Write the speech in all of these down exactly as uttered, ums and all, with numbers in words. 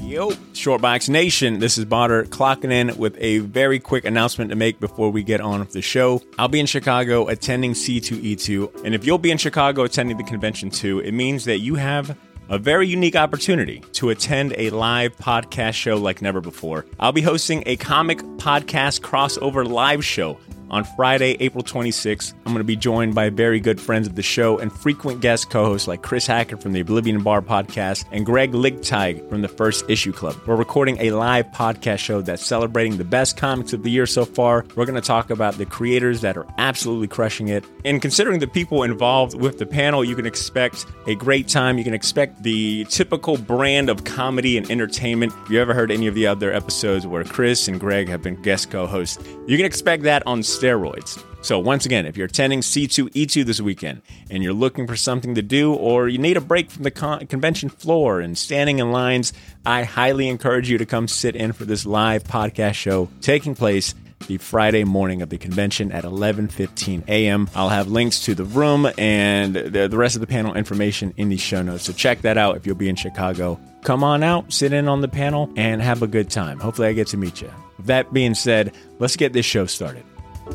Yo, Shortbox Nation, this is Botter clocking in with a very quick announcement to make before we get on with the show. I'll be in Chicago attending C two E two, and if you'll be in Chicago attending the convention too, it means that you have a very unique opportunity to attend a live podcast show like never before. I'll be hosting a comic podcast crossover live show on Friday, April twenty-sixth. I'm going to be joined by very good friends of the show and frequent guest co-hosts like Chris Hackett from the Oblivion Bar podcast and Greg Ligteig from the First Issue Club. We're recording a live podcast show that's celebrating the best comics of the year so far. We're going to talk about the creators that are absolutely crushing it. And considering the people involved with the panel, you can expect a great time. You can expect the typical brand of comedy and entertainment. If you ever heard any of the other episodes where Chris and Greg have been guest co-hosts, you can expect that on steroids. So once again, if you're attending C two E two this weekend and you're looking for something to do or you need a break from the con- convention floor and standing in lines, I highly encourage you to come sit in for this live podcast show taking place the Friday morning of the convention at eleven fifteen a.m. I'll have links to the room and the, the rest of the panel information in the show notes. So check that out if you'll be in Chicago. Come on out, sit in on the panel, and have a good time. Hopefully I get to meet you. With that being said, let's get this show started.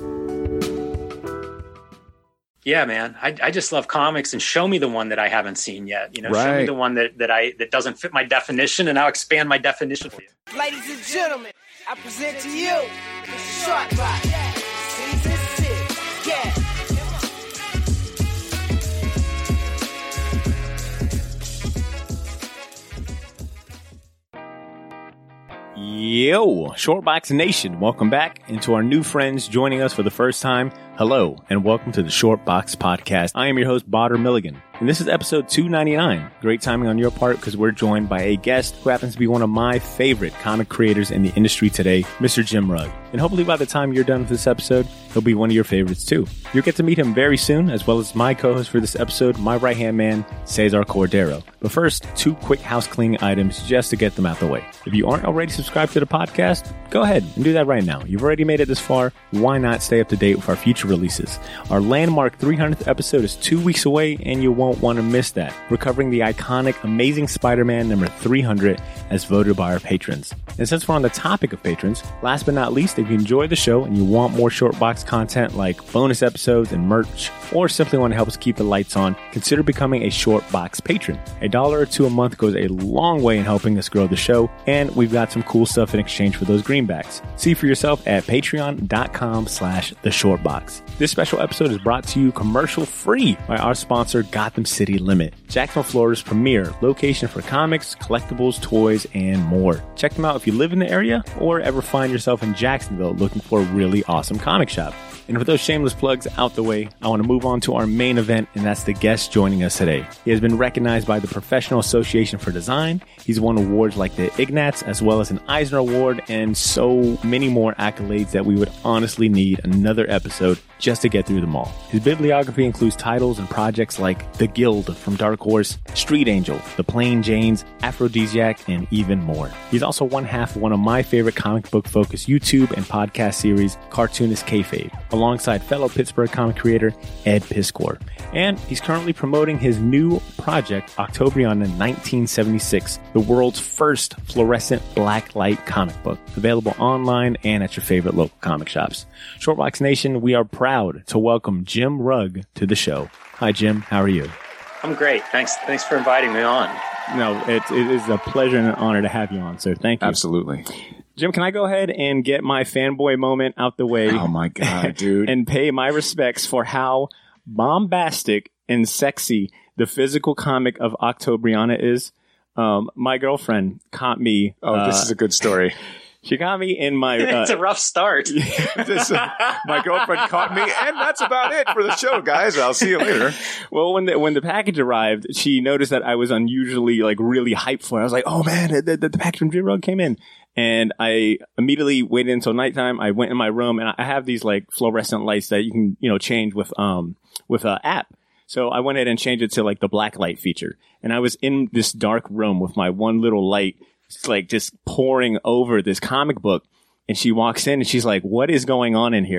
Yeah, man. I, I just love comics, and show me the one that I haven't seen yet. You know, right. Show me the one that, that I that doesn't fit my definition, and I'll expand my definition for you. Ladies and gentlemen, I present to you the Shortbox Season six. Yeah. Yo, Shortbox Nation, welcome back. And to our new friends joining us for the first time, hello, and welcome to the Shortbox Podcast. I am your host, Botter Milligan, and this is episode two ninety-nine. Great timing on your part because we're joined by a guest who happens to be one of my favorite comic creators in the industry today, Mister Jim Rugg. And hopefully by the time you're done with this episode, he'll be one of your favorites too. You'll get to meet him very soon, as well as my co-host for this episode, my right-hand man, Cesar Cordero. But first, two quick house cleaning items just to get them out the way. If you aren't already subscribed to the podcast, go ahead and do that right now. You've already made it this far. Why not stay up to date with our future releases? Our landmark three hundredth episode is two weeks away, and you won't want to miss that. We're covering the iconic Amazing Spider-Man number three hundred as voted by our patrons. And since we're on the topic of patrons, last but not least, if you enjoy the show and you want more Shortbox content like bonus episodes and merch, or simply want to help us keep the lights on, consider becoming a Shortbox patron. A dollar or two a month goes a long way in helping us grow the show, and we've got some cool stuff in exchange for those greenbacks. See for yourself at patreon.com slash the Shortbox. This special episode is brought to you commercial free by our sponsor, Gotham City Limit, Jacksonville, Florida's premier location for comics, collectibles, toys, and more. Check them out if you live in the area or ever find yourself in Jacksonville looking for a really awesome comic shop. And with those shameless plugs out the way, I want to move on to our main event, and that's the guest joining us today. He has been recognized by the Professional Association for Design. He's won awards like the Ignatz, as well as an Eisner Award, and so many more accolades that we would honestly need another episode just to get through them all. His bibliography includes titles and projects like The Guild from Dark Horse, Street Angel, The Plain Janes, Aphrodisiac, and even more. He's also one half of one of my favorite comic book focused YouTube and podcast series, Cartoonist Kayfabe, alongside fellow Pittsburgh comic creator Ed Piskor. And he's currently promoting his new project, Octobriana nineteen seventy-six, the world's first fluorescent black light comic book, available online and at your favorite local comic shops. Shortbox Nation, we are proud to welcome Jim Rugg to the show. Hi, Jim. How are you? I'm great. Thanks. Thanks for inviting me on. No, it, it is a pleasure and an honor to have you on, so thank you. Absolutely. Jim, can I go ahead and get my fanboy moment out the way? Oh, my God, dude. And pay my respects for how bombastic and sexy the physical comic of Octobriana is. Um, my girlfriend caught me. Oh, uh, this is a good story. She got me in my... Uh, it's a rough start. this, uh, my girlfriend caught me, and that's about it for the show, guys. I'll see you later. Well, when the when the package arrived, she noticed that I was unusually, like, really hyped for it. I was like, oh, man, the, the, the package from Jim Rugg came in. And I immediately waited until nighttime. I went in my room, and I have these, like, fluorescent lights that you can, you know, change with um with an app. So I went ahead and changed it to, like, the black light feature. And I was in this dark room with my one little light, like just pouring over this comic book, and she walks in and she's like, what is going on in here?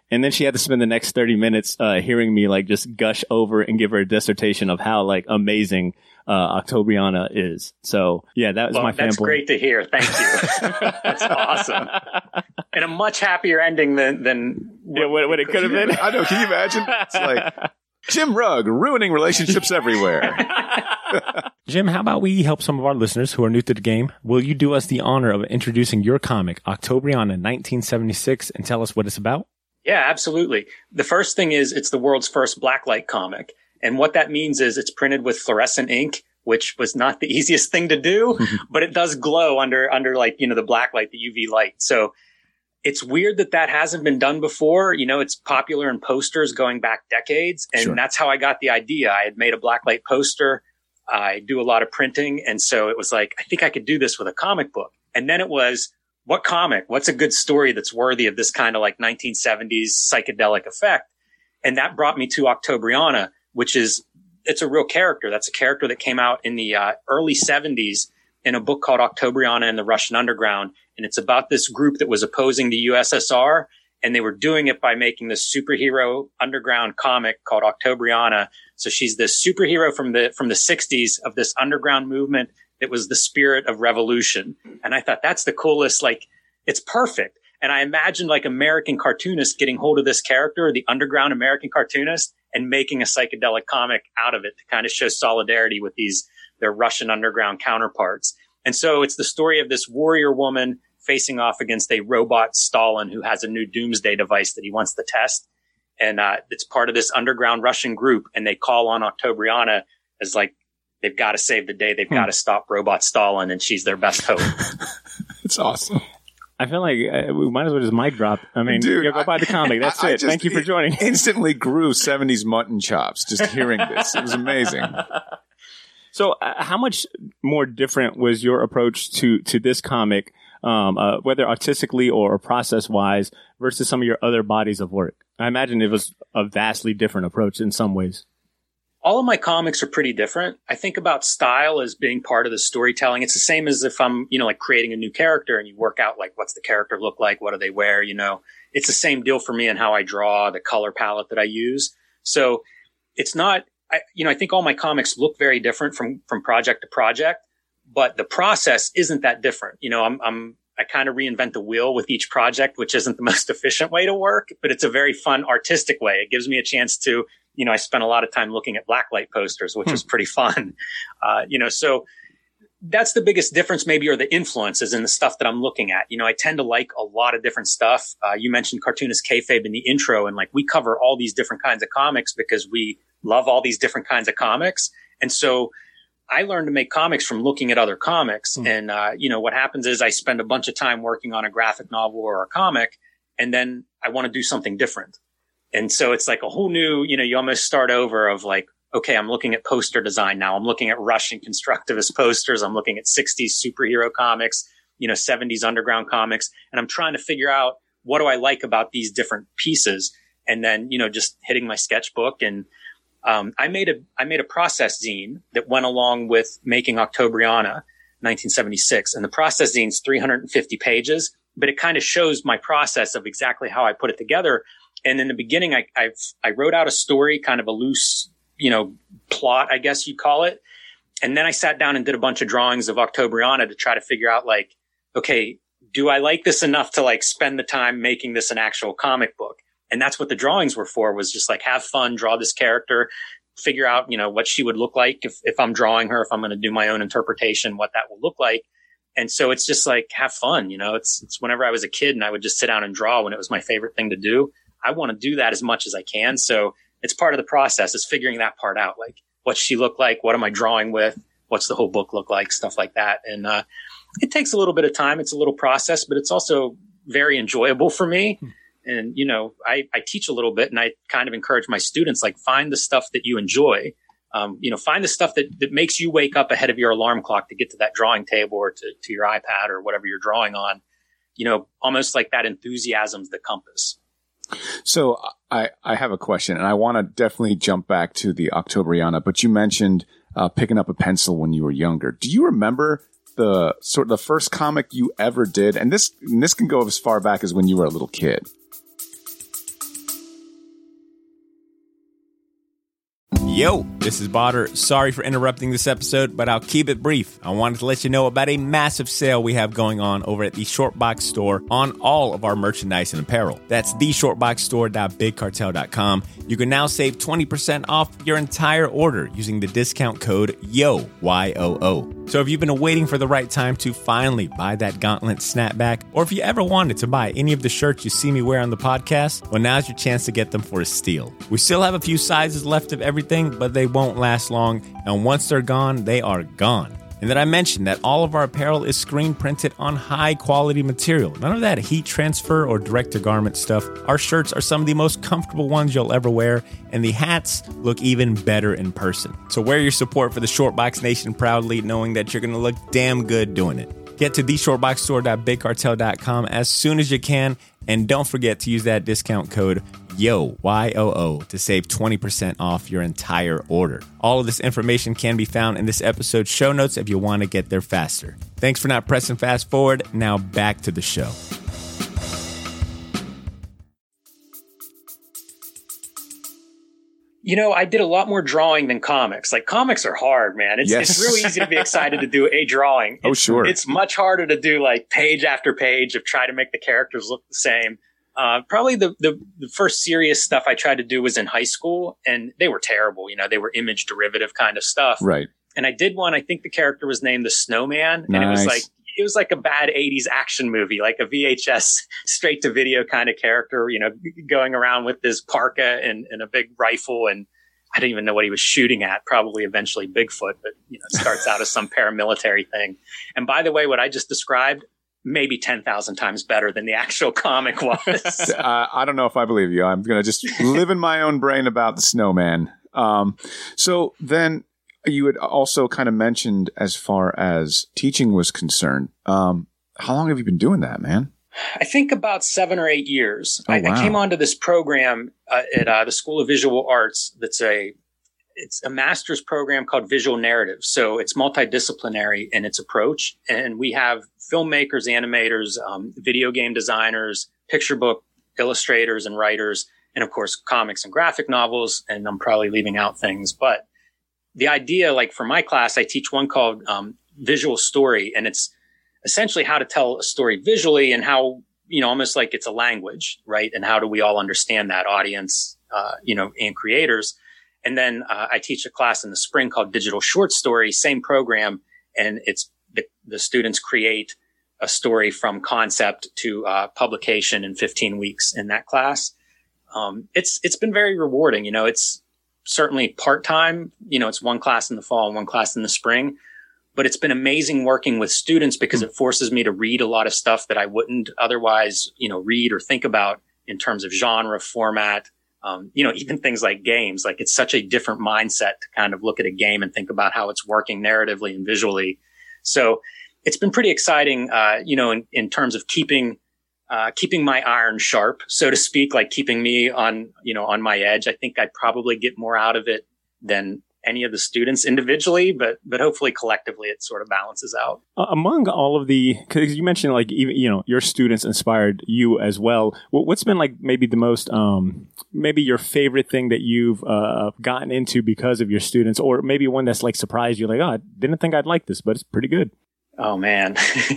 And then she had to spend the next thirty minutes uh, hearing me like just gush over and give her a dissertation of how like amazing uh, Octobriana is. So yeah, that was well, my that's fanboy. great to hear. Thank you. That's awesome. And a much happier ending than than yeah, what, what it could have been. I know. Can you imagine? It's like Jim Rugg ruining relationships everywhere. Jim, how about we help some of our listeners who are new to the game? Will you do us the honor of introducing your comic, Octobriana nineteen seventy-six, and tell us what it's about? Yeah, absolutely. The first thing is it's the world's first blacklight comic. And what that means is it's printed with fluorescent ink, which was not the easiest thing to do, but it does glow under, under like, you know, the blacklight, the U V light. So it's weird that that hasn't been done before. You know, it's popular in posters going back decades. And Sure. that's how I got the idea. I had made a blacklight poster. I do a lot of printing. And so it was like, I think I could do this with a comic book. And then it was, what comic? What's a good story that's worthy of this kind of like nineteen seventies psychedelic effect? And that brought me to Octobriana, which is, it's a real character. That's a character that came out in the uh, early seventies in a book called Octobriana and the Russian Underground. And it's about this group that was opposing the U S S R. And they were doing it by making this superhero underground comic called Octobriana. So she's this superhero from the, from the sixties of this underground movement that was the spirit of revolution. And I thought that's the coolest, like, it's perfect. And I imagined like American cartoonists getting hold of this character, the underground American cartoonist, and making a psychedelic comic out of it to kind of show solidarity with these, their Russian underground counterparts. And so it's the story of this warrior woman facing off against a robot Stalin who has a new doomsday device that he wants to test. And uh, it's part of this underground Russian group. And they call on Octobriana as like, they've got to save the day. They've hmm. got to stop robot Stalin. And she's their best hope. It's awesome. I feel like uh, we might as well just mic drop. I mean, Dude, you go buy the comic. That's I, I it. Just, Thank you for joining. Instantly grew seventies mutton chops just hearing this. It was amazing. So uh, how much more different was your approach to, to this comic, um, uh, whether artistically or process-wise, versus some of your other bodies of work? I imagine it was a vastly different approach in some ways. All of my comics are pretty different. I think about style as being part of the storytelling. It's the same as if I'm, you know, like creating a new character and you work out like, what's the character look like? What do they wear? You know, it's the same deal for me and how I draw, the color palette that I use. So it's not, I, you know, I think all my comics look very different from, from project to project, but the process isn't that different. You know, I'm, I'm, I kind of reinvent the wheel with each project, which isn't the most efficient way to work, but it's a very fun artistic way. It gives me a chance to, you know, I spent a lot of time looking at blacklight posters, which hmm. was pretty fun. Uh, you know, so that's the biggest difference maybe, or the influences in the stuff that I'm looking at. You know, I tend to like a lot of different stuff. Uh, you mentioned cartoonist kayfabe in the intro, and like we cover all these different kinds of comics because we love all these different kinds of comics. And so I learned to make comics from looking at other comics. Hmm. And, uh, you know, what happens is I spend a bunch of time working on a graphic novel or a comic, and then I want to do something different. And so it's like a whole new, you know, you almost start over of like, okay, I'm looking at poster design now. I'm looking at Russian constructivist posters. I'm looking at sixties superhero comics, you know, seventies underground comics. And I'm trying to figure out what do I like about these different pieces? And then, you know, just hitting my sketchbook. And um, I made a, I made a process zine that went along with making Octobriana nineteen seventy-six. And the process zine's three hundred fifty pages, but it kind of shows my process of exactly how I put it together. And in the beginning, I, I, I wrote out a story, kind of a loose, you know, plot, I guess you'd call it. And then I sat down and did a bunch of drawings of Octobriana to try to figure out like, okay, do I like this enough to like spend the time making this an actual comic book? And that's what the drawings were for, was just like have fun, draw this character, figure out, you know, what she would look like if, if I'm drawing her, if I'm going to do my own interpretation, what that will look like. And so it's just like, have fun. You know, it's, it's whenever I was a kid and I would just sit down and draw when it was my favorite thing to do. I want to do that as much as I can. So it's part of the process, is figuring that part out. Like, what's she look like? What am I drawing with? What's the whole book look like? Stuff like that. And, uh, it takes a little bit of time. It's a little process, but it's also very enjoyable for me. Hmm. And, you know, I, I teach a little bit, and I kind of encourage my students, like, find the stuff that you enjoy. Um, you know, find the stuff that, that makes you wake up ahead of your alarm clock to get to that drawing table or to, to your iPad or whatever you're drawing on. You know, almost like that enthusiasm's the compass. So I, I have a question, and I want to definitely jump back to the Octobriana, but you mentioned uh, picking up a pencil when you were younger. Do you remember the sort of the first comic you ever did? And this, and this can go as far back as when you were a little kid. Yo, this is Botter. Sorry for interrupting this episode, but I'll keep it brief. I wanted to let you know about a massive sale we have going on over at the Shortbox store on all of our merchandise and apparel. That's the shortbox store dot big cartel dot com. You can now save twenty percent off your entire order using the discount code YO, Y O O. So if you've been waiting for the right time to finally buy that gauntlet snapback, or if you ever wanted to buy any of the shirts you see me wear on the podcast, well, now's your chance to get them for a steal. We still have a few sizes left of everything, but they won't last long, and once they're gone, they are gone. And then I mentioned that all of our apparel is screen printed on high quality material. None of that heat transfer or direct to garment stuff. Our shirts are some of the most comfortable ones you'll ever wear, and the hats look even better in person. So wear your support for the Shortbox Nation proudly, knowing that you're going to look damn good doing it. Get to the shortbox store dot big cartel dot com as soon as you can, and don't forget to use that discount code YO, Y O O, to save twenty percent off your entire order. All of this information can be found in this episode's show notes if you want to get there faster. Thanks for not pressing fast forward. Now back to the show. You know, I did a lot more drawing than comics. Like, comics are hard, man. It's, Yes. it's really easy to be excited to do a drawing. Oh, It's- sure. It's much harder to do like page after page of try to make the characters look the same. Uh, probably the, the, the first serious stuff I tried to do was in high school, and they were terrible. You know, they were image derivative kind of stuff. Right. And I did one, I think the character was named the Snowman, and it was Nice. like, it was like a bad eighties action movie, like a V H S straight to video kind of character, you know, going around with this parka and, and a big rifle, and I didn't even know what he was shooting at, probably eventually Bigfoot, but you know, it starts out as some paramilitary thing. And by the way, what I just described, maybe ten thousand times better than the actual comic was. uh, I don't know if I believe you. I'm going to just live in my own brain about the snowman. Um, so then you had also kind of mentioned as far as teaching was concerned. Um, how long have you been doing that, man? I think about seven or eight years. Oh, I, wow. I came onto this program uh, at uh, the School of Visual Arts. That's a it's a master's program called Visual Narrative. So it's multidisciplinary in its approach, and we have filmmakers, animators, um, video game designers, picture book illustrators and writers, and of course comics and graphic novels. And I'm probably leaving out things, but the idea, like for my class, I teach one called um, Visual Story, and it's essentially how to tell a story visually and how, you know, almost like it's a language, right? And how do we all understand that, audience, uh, you know, and creators. And then uh, I teach a class in the spring called Digital Short Story, same program. And it's the, the students create a story from concept to uh, publication in fifteen weeks in that class. Um, it's, it's been very rewarding. You know, it's certainly part-time, you know, it's one class in the fall and one class in the spring. But it's been amazing working with students because it forces me to read a lot of stuff that I wouldn't otherwise, you know, read or think about in terms of genre, format, um, you know, even things like games. Like, it's such a different mindset to kind of look at a game and think about how it's working narratively and visually. So it's been pretty exciting, uh, you know, in, in terms of keeping, uh, keeping my iron sharp, so to speak, like keeping me on, you know, on my edge. I think I'd probably get more out of it than any of the students individually, but but hopefully collectively it sort of balances out. Uh, among all of the, because you mentioned like even you know your students inspired you as well. What, what's been like maybe the most um, maybe your favorite thing that you've uh, gotten into because of your students, or maybe one that's like surprised you, like, oh, I didn't think I'd like this, but it's pretty good. Oh man,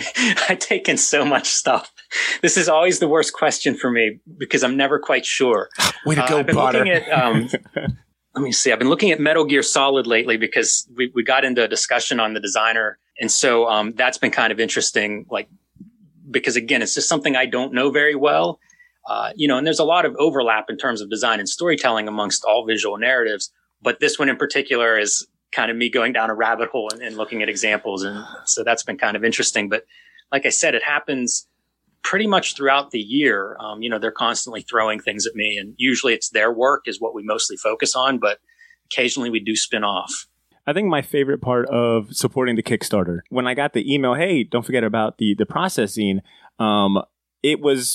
I take in so much stuff. This is always the worst question for me because I'm never quite sure. Way to Uh, go, I've been Potter. looking at. Um, Let me see. I've been looking at Metal Gear Solid lately because we, we got into a discussion on the designer. And so um, that's been kind of interesting, like, because again, it's just something I don't know very well. Uh, you know, and there's a lot of overlap in terms of design and storytelling amongst all visual narratives. But this one in particular is kind of me going down a rabbit hole and, and looking at examples. And so that's been kind of interesting. But like I said, it happens pretty much throughout the year. Um, you know, they're constantly throwing things at me, and usually it's their work is what we mostly focus on, but occasionally we do spin off. I think my favorite part of supporting the Kickstarter, when I got the email, hey, don't forget about the the processing, um, it was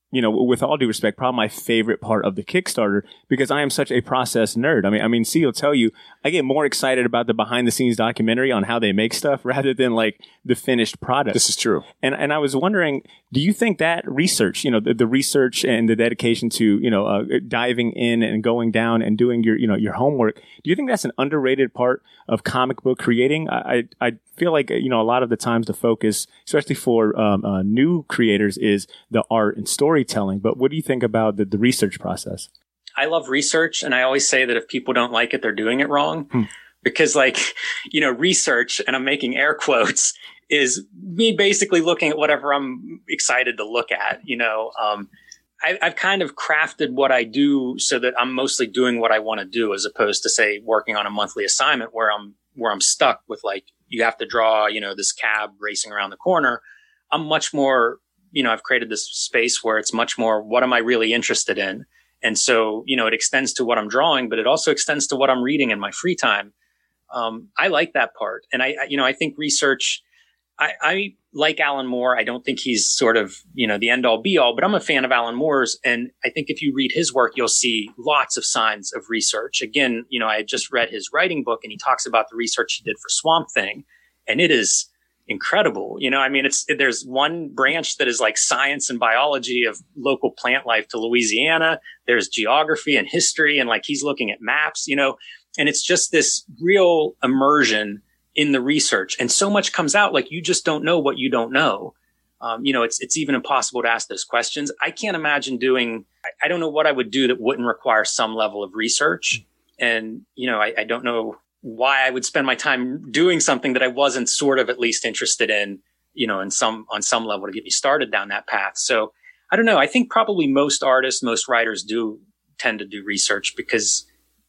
you know, with all due respect, probably my favorite part of the Kickstarter because I am such a process nerd. I mean, I mean, C will tell you, I get more excited about the behind the scenes documentary on how they make stuff rather than like the finished product. This is true. And and I was wondering, do you think that research, you know, the, the research and the dedication to, you know, uh, diving in and going down and doing your, you know, your homework, do you think that's an underrated part of comic book creating? I I, I feel like, you know, a lot of the times the focus, especially for um, uh, new creators, is the art and storytelling. But what do you think about the, the research process? I love research. And I always say that if people don't like it, they're doing it wrong. Hmm. Because like, you know, research, and I'm making air quotes, is me basically looking at whatever I'm excited to look at. You know, um, I, I've kind of crafted what I do so that I'm mostly doing what I want to do, as opposed to, say, working on a monthly assignment where I'm where I'm stuck with like, you have to draw, you know, this cab racing around the corner. I'm much more, you know, I've created this space where it's much more, what am I really interested in? And so, you know, it extends to what I'm drawing, but it also extends to what I'm reading in my free time. Um, I like that part. And I, I you know, I think research, I, I like Alan Moore. I don't think he's sort of, you know, the end all be all, but I'm a fan of Alan Moore's. And I think if you read his work, you'll see lots of signs of research. Again, you know, I had just read his writing book and he talks about the research he did for Swamp Thing. And it is incredible. You know, I mean, it's, there's one branch that is like science and biology of local plant life to Louisiana. There's geography and history. And like, he's looking at maps, you know, and it's just this real immersion in the research. And so much comes out, like, you just don't know what you don't know. Um, you know, it's, it's even impossible to ask those questions. I can't imagine doing, I, I don't know what I would do that wouldn't require some level of research. And, you know, I, I don't know why I would spend my time doing something that I wasn't sort of at least interested in, you know, in some, on some level to get me started down that path. So I don't know. I think probably most artists, most writers do tend to do research because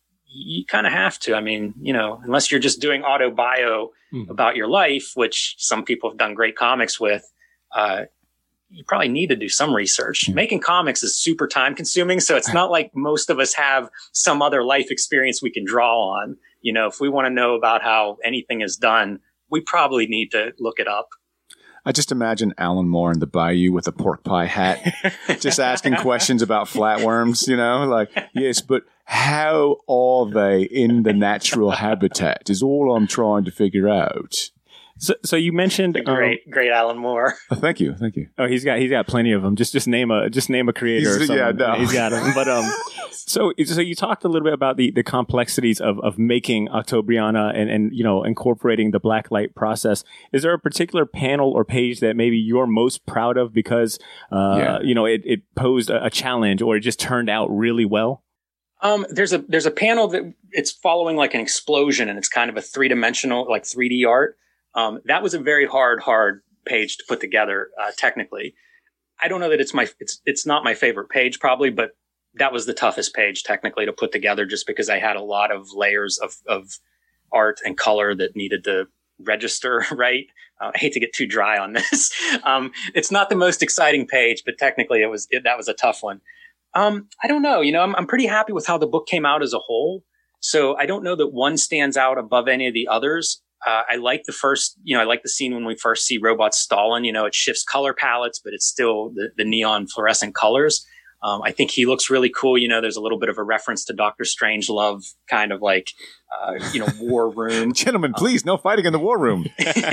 you kind of have to. I mean, you know, unless you're just doing auto bio mm. about your life, which some people have done great comics with, uh, you probably need to do some research. Mm. Making comics is super time consuming. So it's not like most of us have some other life experience we can draw on. You know, if we want to know about how anything is done, we probably need to look it up. I just imagine Alan Moore in the bayou with a pork pie hat, just asking questions about flatworms, you know, like, yes, but how are they in the natural habitat is all I'm trying to figure out. So, so you mentioned the great, um, great Alan Moore. Oh, thank you, thank you. Oh, he's got he's got plenty of them. Just just name a just name a creator. He's, or something. Yeah, no, he's got them. But um, so so you talked a little bit about the, the complexities of, of making Octobriana and and you know incorporating the blacklight process. Is there a particular panel or page that maybe you're most proud of because uh yeah. you know it, it posed a, a challenge or it just turned out really well? Um, there's a there's a panel that it's following like an explosion and it's kind of a three dimensional like three D art. Um, that was a very hard, hard page to put together, uh, technically. I don't know that it's my, it's, it's not my favorite page probably, but that was the toughest page technically to put together just because I had a lot of layers of, of art and color that needed to register, right? Uh, I hate to get too dry on this. um, it's not the most exciting page, but technically it was, it, that was a tough one. Um, I don't know, you know, I'm, I'm pretty happy with how the book came out as a whole. So I don't know that one stands out above any of the others. Uh, I like the first, you know, I like the scene when we first see Robot Stalin. You know, it shifts color palettes, but it's still the, the neon fluorescent colors. Um, I think he looks really cool. You know, there's a little bit of a reference to Doctor Strangelove, kind of like, uh, you know, war room. Gentlemen, please, um, no fighting in the war room.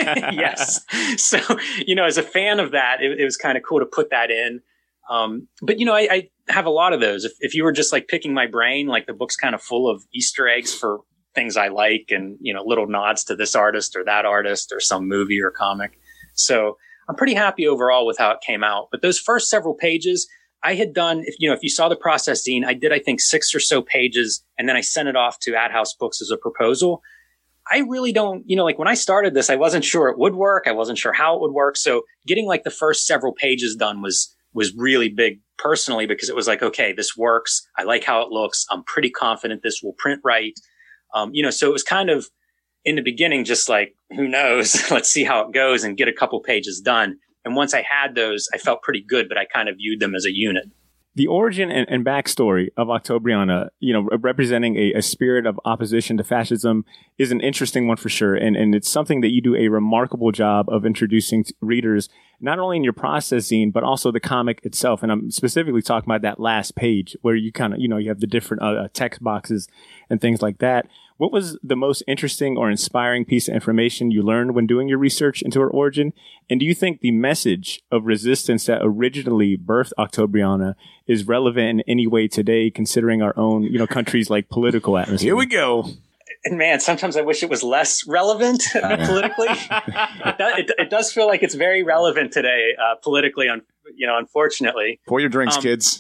Yes. So, you know, as a fan of that, it, it was kind of cool to put that in. Um, but, you know, I, I have a lot of those. If, if you were just like picking my brain, like the book's kind of full of Easter eggs for things I like and, you know, little nods to this artist or that artist or some movie or comic. So I'm pretty happy overall with how it came out. But those first several pages I had done, if you know, if you saw the process zine, I did, I think six or so pages and then I sent it off to Ad House Books as a proposal. I really don't, you know, like when I started this, I wasn't sure it would work. I wasn't sure how it would work. So getting like the first several pages done was, was really big personally because it was like, okay, this works. I like how it looks. I'm pretty confident this will print right. Um, you know, so it was kind of in the beginning, just like, who knows, let's see how it goes and get a couple pages done. And once I had those, I felt pretty good, but I kind of viewed them as a unit. The origin and, and backstory of Octobriana, you know, representing a, a spirit of opposition to fascism is an interesting one for sure. And, and it's something that you do a remarkable job of introducing to readers, not only in your process zine, but also the comic itself. And I'm specifically talking about that last page where you kind of, you know, you have the different uh, text boxes and things like that. What was the most interesting or inspiring piece of information you learned when doing your research into her origin? And do you think the message of resistance that originally birthed Octobriana is relevant in any way today, considering our own, you know, country's like political atmosphere? Here we go. And man, sometimes I wish it was less relevant politically. it, does, it, it does feel like it's very relevant today, uh, politically, un, you know, unfortunately. Pour your drinks, um, kids.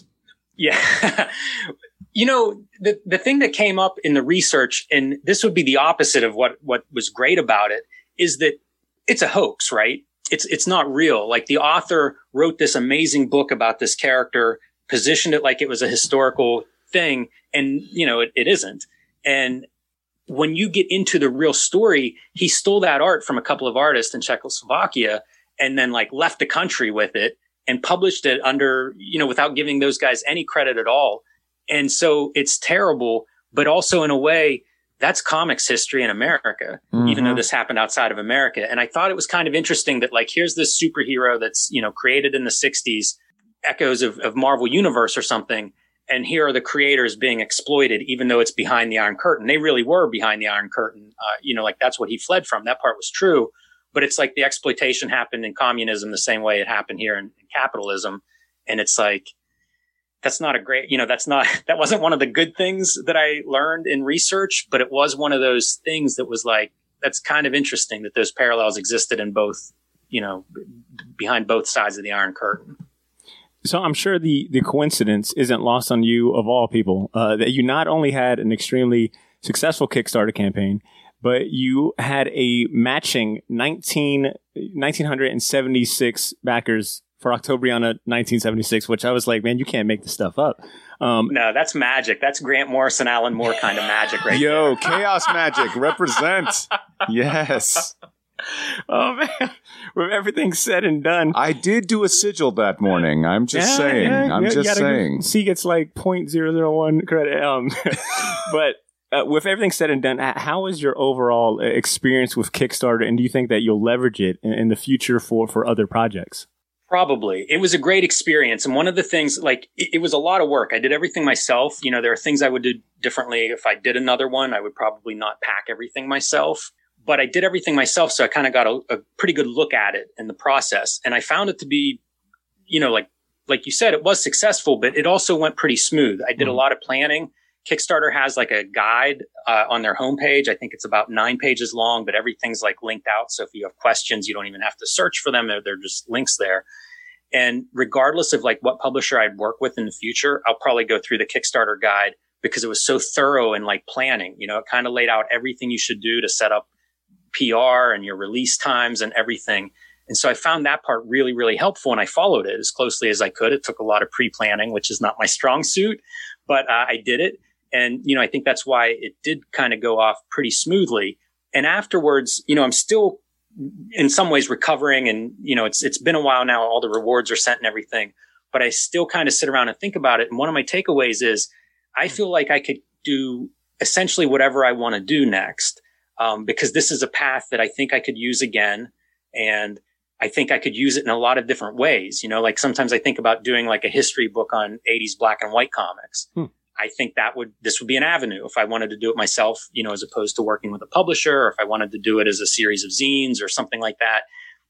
Yeah. You know, the, the thing that came up in the research, and this would be the opposite of what, what was great about it, is that it's a hoax, right? It's, it's not real. Like the author wrote this amazing book about this character, positioned it like it was a historical thing. And, you know, it, it isn't. And when you get into the real story, he stole that art from a couple of artists in Czechoslovakia and then like left the country with it and published it under, you know, without giving those guys any credit at all. And so it's terrible, but also in a way, that's comics history in America, mm-hmm. even though this happened outside of America. And I thought it was kind of interesting that like, here's this superhero that's, you know, created in the sixties, echoes of, of Marvel Universe or something. And here are the creators being exploited, even though it's behind the Iron Curtain. They really were behind the Iron Curtain. Uh, you know, like that's what he fled from. That part was true. But it's like the exploitation happened in communism the same way it happened here in, in capitalism. And it's like, that's not a great, you know, that's not, that wasn't one of the good things that I learned in research, but it was one of those things that was like, that's kind of interesting that those parallels existed in both, you know, behind both sides of the Iron Curtain. So I'm sure the, the coincidence isn't lost on you of all people, uh, that you not only had an extremely successful Kickstarter campaign, but you had a matching nineteen, nineteen seventy-six backers for Octobriana nineteen seventy-six, which I was like, man, you can't make this stuff up. Um, no, that's magic. That's Grant Morrison, Alan Moore kind of magic right Yo, there. Chaos magic, represent. Yes. Oh, man. With everything said and done. I did do a sigil that morning. I'm just yeah, saying. Yeah, I'm yeah, just saying. C gets like zero point zero zero one credit. Um, but uh, with everything said and done, how is your overall experience with Kickstarter? And do you think that you'll leverage it in, in the future for, for other projects? Probably. It was a great experience. And one of the things, like, it, it was a lot of work. I did everything myself. You know, there are things I would do differently. If I did another one, I would probably not pack everything myself. But I did everything myself, so I kind of got a, a pretty good look at it in the process. And I found it to be, you know, like like you said, it was successful, but it also went pretty smooth. I did mm-hmm. a lot of planning. Kickstarter has like a guide uh, on their homepage. I think it's about nine pages long, but everything's like linked out. So if you have questions, you don't even have to search for them. They're, they're just links there. And regardless of like what publisher I'd work with in the future, I'll probably go through the Kickstarter guide because it was so thorough in like planning. You know, it kind of laid out everything you should do to set up P R and your release times and everything. And so I found that part really, really helpful. And I followed it as closely as I could. It took a lot of pre-planning, which is not my strong suit, but uh, I did it. And, you know, I think that's why it did kind of go off pretty smoothly. And afterwards, you know, I'm still in some ways recovering and, you know, it's, it's been a while now. All the rewards are sent and everything, but I still kind of sit around and think about it. And one of my takeaways is I feel like I could do essentially whatever I want to do next. Um, because this is a path that I think I could use again. And I think I could use it in a lot of different ways. You know, like sometimes I think about doing like a history book on eighties black and white comics. Hmm. I think that would, this would be an avenue if I wanted to do it myself, you know, as opposed to working with a publisher, or if I wanted to do it as a series of zines or something like that.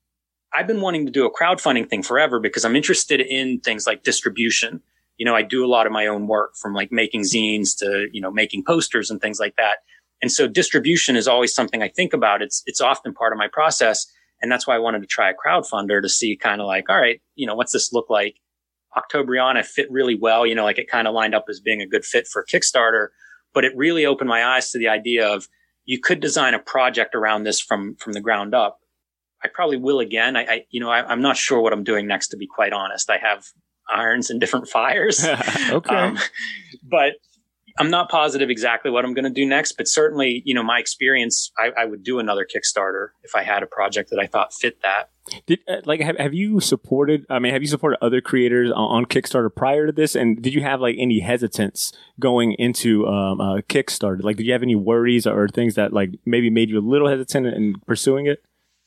I've been wanting to do a crowdfunding thing forever because I'm interested in things like distribution. You know, I do a lot of my own work from like making zines to, you know, making posters and things like that. And so distribution is always something I think about. It's, it's often part of my process. And that's why I wanted to try a crowdfunder to see kind of like, all right, you know, what's this look like? Octobriana fit really well. You know, like it kind of lined up as being a good fit for Kickstarter, but it really opened my eyes to the idea of you could design a project around this from, from the ground up. I probably will again. I, I you know, I, I'm not sure what I'm doing next, to be quite honest. I have irons in different fires. Okay. Um, but I'm not positive exactly what I'm going to do next, but certainly, you know, my experience, I, I would do another Kickstarter if I had a project that I thought fit that. Did uh, like have, have you supported? I mean, have you supported other creators on, on Kickstarter prior to this? And did you have like any hesitance going into um, uh, Kickstarter? Like, did you have any worries or things that like maybe made you a little hesitant in pursuing it?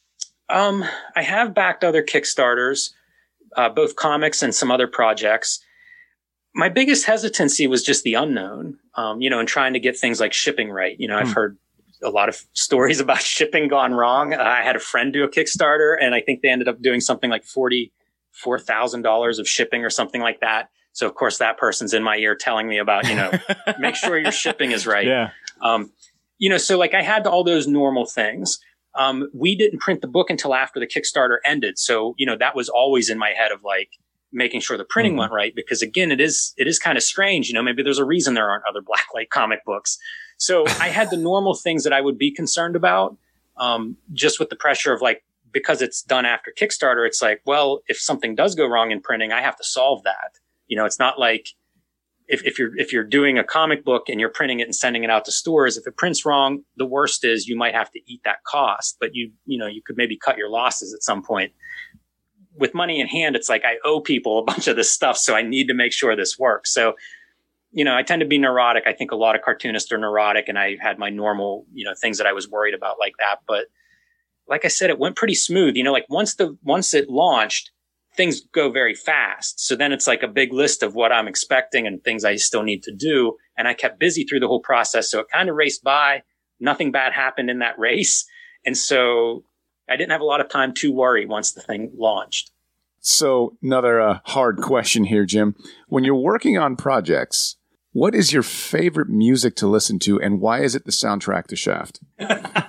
Um, I have backed other Kickstarters, uh, both comics and some other projects. My biggest hesitancy was just the unknown, um, you know, and trying to get things like shipping right. You know, I've hmm. heard a lot of stories about shipping gone wrong. Uh, I had a friend do a Kickstarter, and I think they ended up doing something like forty-four thousand dollars of shipping or something like that. So, of course, that person's in my ear telling me about, you know, make sure your shipping is right. Yeah. Um, you know, so like I had all those normal things. Um, we didn't print the book until after the Kickstarter ended. So, you know, that was always in my head of like, making sure the printing mm-hmm. went right, because again, it is, it is kind of strange. You know, maybe there's a reason there aren't other Blacklight comic books. So I had the normal things that I would be concerned about, um, just with the pressure of like, because it's done after Kickstarter, it's like, well, if something does go wrong in printing, I have to solve that. You know, it's not like if, if you're, if you're doing a comic book and you're printing it and sending it out to stores, if it prints wrong, the worst is you might have to eat that cost, but you, you know, you could maybe cut your losses at some point. With money in hand, it's like I owe people a bunch of this stuff, so I need to make sure this works. So, you know, I tend to be neurotic. I think a lot of cartoonists are neurotic, and I had my normal, you know, things that I was worried about like that. But like I said, it went pretty smooth. You know, like once the once it launched, things go very fast. So then it's like a big list of what I'm expecting and things I still need to do. And I kept busy through the whole process, so it kind of raced by. Nothing bad happened in that race, and so I didn't have a lot of time to worry once the thing launched. So another uh, hard question here, Jim. When you're working on projects, what is your favorite music to listen to, and why is it the soundtrack to Shaft? oh,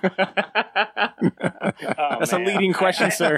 That's man. a leading question, sir.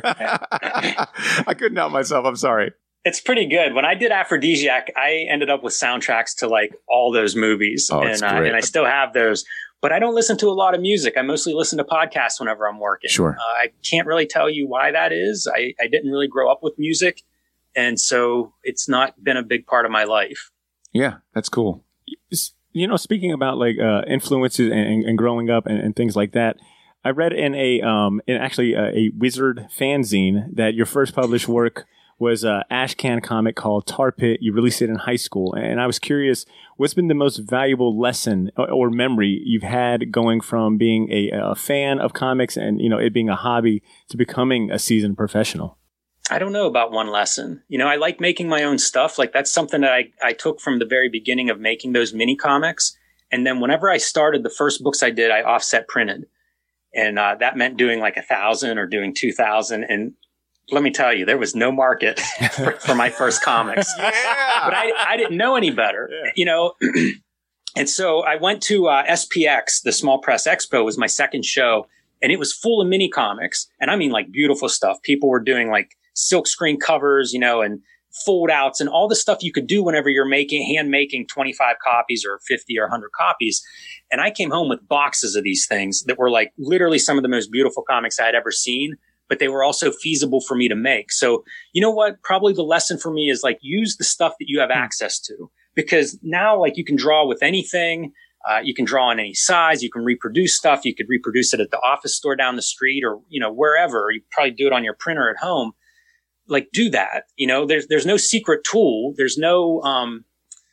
I couldn't help myself. I'm sorry. It's pretty good. When I did Aphrodisiac, I ended up with soundtracks to like all those movies, oh, and, uh, and I still have those. But I don't listen to a lot of music. I mostly listen to podcasts whenever I'm working. Sure. Uh, I can't really tell you why that is. I, I didn't really grow up with music, and so it's not been a big part of my life. Yeah, that's cool. You know, speaking about like uh, influences and, and growing up and, and things like that, I read in a um, in actually a, a Wizard fanzine that your first published work was a Ashcan comic called Tar Pit. You released it in high school. And I was curious, what's been the most valuable lesson or, or memory you've had going from being a, a fan of comics and, you know, it being a hobby to becoming a seasoned professional? I don't know about one lesson. You know, I like making my own stuff. Like that's something that I, I took from the very beginning of making those mini comics. And then whenever I started, the first books I did, I offset printed. And uh, that meant doing like a thousand or doing two thousand. And let me tell you, there was no market for, for my first comics. Yeah. But I, I didn't know any better, yeah. you know. And so I went to uh, S P X, the Small Press Expo was my second show, and it was full of mini comics. And I mean like beautiful stuff. People were doing like silk screen covers, you know, and fold outs and all the stuff you could do whenever you're making, hand making twenty-five copies or fifty or one hundred copies. And I came home with boxes of these things that were like literally some of the most beautiful comics I had ever seen, but they were also feasible for me to make. So, you know what? Probably the lesson for me is like use the stuff that you have access to, because now like you can draw with anything. Uh, you can draw in any size. You can reproduce stuff. You could reproduce it at the office store down the street or, you know, wherever. You probably do it on your printer at home. Like do that. You know, there's, there's no secret tool. There's no, um,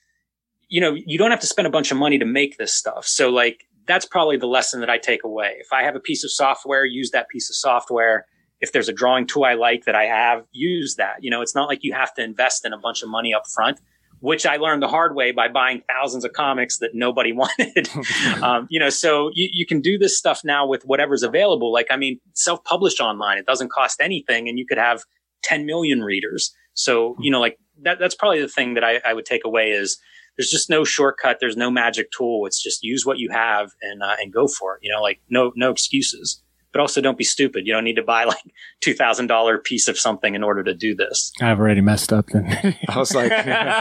you know, you don't have to spend a bunch of money to make this stuff. So like, that's probably the lesson that I take away. If I have a piece of software, use that piece of software. If there's a drawing tool I like that I have, use that. You know, it's not like you have to invest in a bunch of money up front, which I learned the hard way by buying thousands of comics that nobody wanted. um, you know, so you, you can do this stuff now with whatever's available. Like, I mean, self-published online, it doesn't cost anything and you could have ten million readers. So, you know, like that, that's probably the thing that I, I would take away is there's just no shortcut. There's no magic tool. It's just use what you have and, uh, and go for it. You know, like no, no excuses. but also don't be stupid. You don't need to buy like two thousand dollars piece of something in order to do this. I've already messed up then. I was like,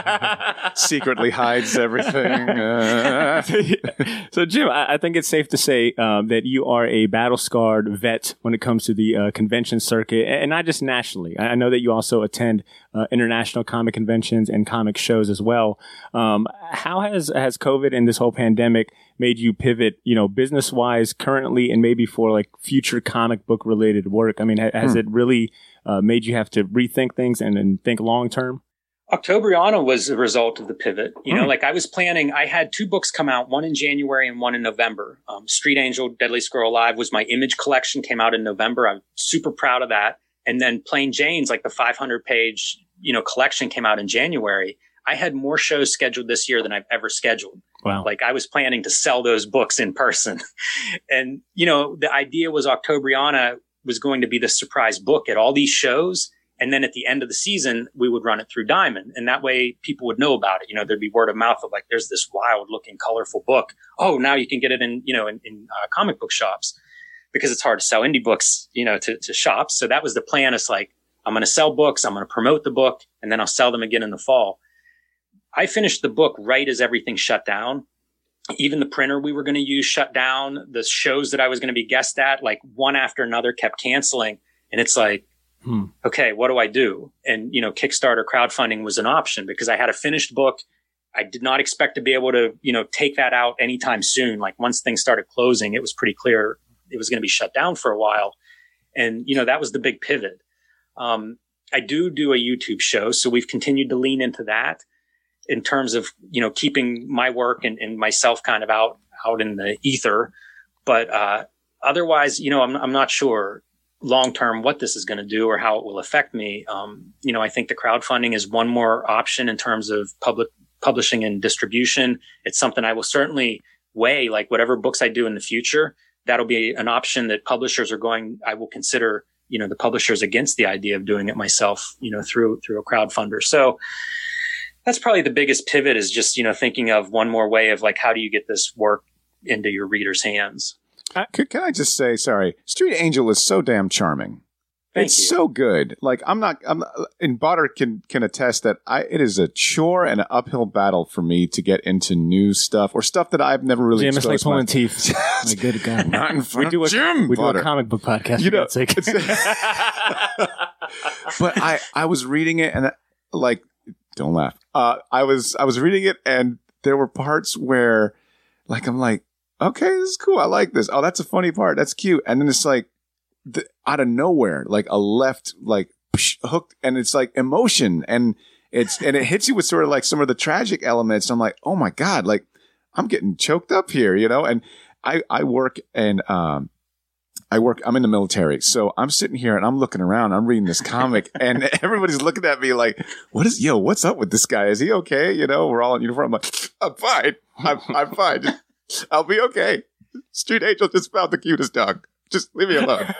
secretly hides everything. Uh. So, Jim, I, I think it's safe to say um, that you are a battle-scarred vet when it comes to the uh, convention circuit, and not just nationally. I know that you also attend uh, international comic conventions and comic shows as well. Um, how has has COVID and this whole pandemic made you pivot, you know, business-wise currently and maybe for like future comic book related work? I mean, ha- has hmm. it really uh, made you have to rethink things and, and think long-term? Octobriana was a result of the pivot. You know, Hmm. like I was planning, I had two books come out, one in January and one in November. Um, Street Angel, Deadly Squirrel Alive was my Image collection, came out in November. I'm super proud of that. And then Plain Jane's, like the five hundred page, you know, collection came out in January. I had more shows scheduled this year than I've ever scheduled. Wow. Like I was planning to sell those books in person. And, you know, the idea was Octobriana was going to be the surprise book at all these shows. And then at the end of the season, we would run it through Diamond. And that way people would know about it. You know, there'd be word of mouth of like, there's this wild looking, colorful book. Oh, now you can get it in, you know, in, in uh, comic book shops, because it's hard to sell indie books, you know, to, to shops. So that was the plan. It's like, I'm going to sell books. I'm going to promote the book, and then I'll sell them again in the fall. I finished the book right as everything shut down. Even the printer we were going to use shut down. The shows that I was going to be guest at, like one after another, kept canceling. And it's like, hmm. okay, what do I do? And, you know, Kickstarter crowdfunding was an option because I had a finished book. I did not expect to be able to, you know, take that out anytime soon. Like once things started closing, it was pretty clear it was going to be shut down for a while. And, you know, that was the big pivot. Um, I do do a YouTube show, so we've continued to lean into that in terms of, you know, keeping my work and, and myself kind of out, out in the ether. But, uh, otherwise, you know, I'm, I'm not sure long term what this is going to do or how it will affect me. Um, you know, I think the crowdfunding is one more option in terms of public publishing and distribution. It's something I will certainly weigh, like whatever books I do in the future, that'll be an option that publishers are going, I will consider, you know, the publishers against the idea of doing it myself, you know, through, through a crowdfunder. So that's probably the biggest pivot, is just, you know, thinking of one more way of like, how do you get this work into your readers' hands? Uh, can, can I just say, sorry, Street Angel is so damn charming. Thank it's you. so good. Like I'm not, I'm and Botter can, can attest that I, it is a chore and an uphill battle for me to get into new stuff or stuff that I've never really Jim, it's like exposed pulling my- teeth. My good God. Not in front We do of a, Jim, we do Botter. a comic book podcast. You know, for God's sake. But I, I was reading it and like, don't laugh. Uh, I was, I was reading it and there were parts where like, I'm like, okay, this is cool. I like this. Oh, that's a funny part. That's cute. And then it's like the, out of nowhere, like a left, like psh, hooked, and it's like emotion, and it's, and it hits you with sort of like some of the tragic elements. And I'm like, oh my God, like I'm getting choked up here, you know? And I, I work and, um, I work, I'm in the military. So I'm sitting here and I'm looking around, I'm reading this comic and everybody's looking at me like, what is, yo, what's up with this guy? Is he okay? You know, we're all in uniform. I'm like, I'm fine. I'm, I'm fine. I'll be okay. Street Angel just found the cutest dog. Just leave me alone.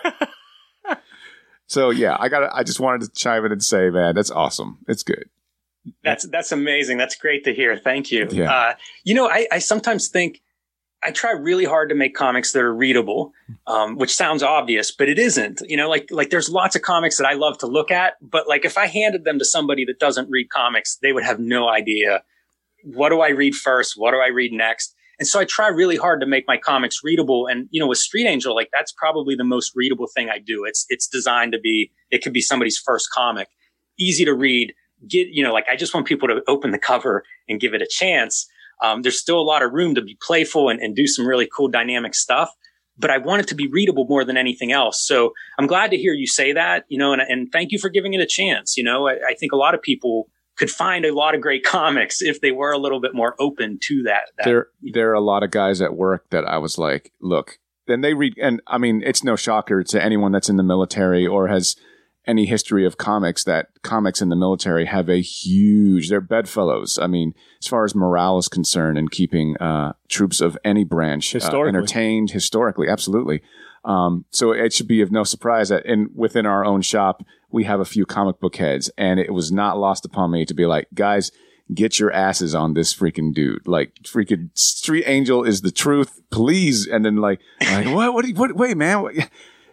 So yeah, I got. I just wanted to chime in and say, man, that's awesome. It's good. That's that's amazing. That's great to hear. Thank you. Yeah. Uh, you know, I, I sometimes think I try really hard to make comics that are readable, um, which sounds obvious, but it isn't. You know, like like there's lots of comics that I love to look at, but like if I handed them to somebody that doesn't read comics, they would have no idea. What do I read first? What do I read next? And so I try really hard to make my comics readable. And, you know, with Street Angel, like that's probably the most readable thing I do. It's, it's designed to be, it could be somebody's first comic, easy to read, get, you know, like I just want people to open the cover and give it a chance. Um, there's still a lot of room to be playful and, and do some really cool dynamic stuff, but I want it to be readable more than anything else. So I'm glad to hear you say that, you know, and, and thank you for giving it a chance. You know, I, I think a lot of people could find a lot of great comics if they were a little bit more open to that. that there, there are a lot of guys at work that I was like, look, then they read, and I mean, it's no shocker to anyone that's in the military or has any history of comics that comics in the military have a huge, they're bedfellows. I mean, as far as morale is concerned and keeping uh, troops of any branch uh, entertained historically, absolutely. Um, so it should be of no surprise that in within our own shop, we have a few comic book heads, and it was not lost upon me to be like, guys, get your asses on this freaking dude. Like freaking Street Angel is the truth, please. And then like, like what, what, what, wait, man. What?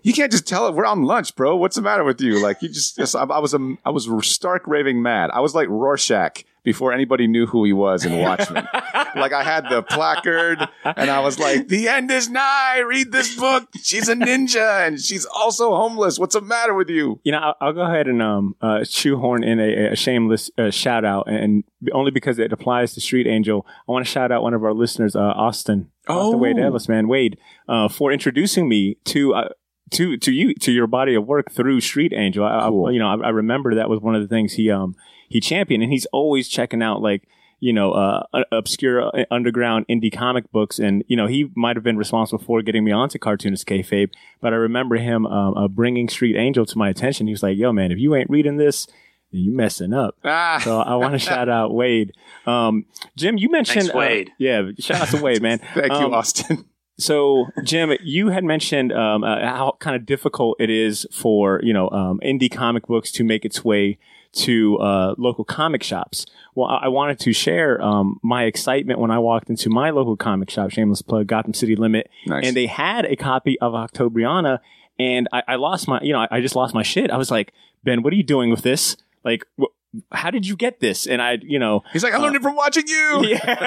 you can't just tell it. We're on lunch, bro. What's the matter with you? Like, you just, just I, I was a, I was stark raving mad. I was like Rorschach before anybody knew who he was in Watchmen. Like, I had the placard and I was like, the end is nigh. Read this book. She's a ninja and she's also homeless. What's the matter with you? You know, I'll, I'll go ahead and um, uh, shoehorn in a, a shameless uh, shout out, and only because it applies to Street Angel, I want to shout out one of our listeners, uh, Austin. Oh, Austin Wade Ellis, man, Wade, uh, for introducing me to uh, to to you to your body of work through Street Angel. I, Cool. I, you know, I, I remember that was one of the things he um he championed, and he's always checking out like, you know, uh, obscure uh, underground indie comic books. And, you know, he might have been responsible for getting me onto Cartoonist Kayfabe, but I remember him um, uh, bringing Street Angel to my attention. He was like, yo, man, if you ain't reading this, then you messing up. Ah. So I want to shout out Wade. Um, Jim, you mentioned... Thanks, Wade. Uh, yeah, shout out to Wade, man. Thank um, you, Austin. So, Jim, you had mentioned um, uh, how kind of difficult it is for, you know, um, indie comic books to make its way to uh, local comic shops. Well, I, I wanted to share um, my excitement when I walked into my local comic shop, shameless plug, Gotham City Limit, Nice. and they had a copy of Octobriana, and I, I lost my, you know, I, I just lost my shit. I was like, Ben, what are you doing with this? Like, wh- how did you get this? And I, you know, He's like, I learned uh, it from watching you.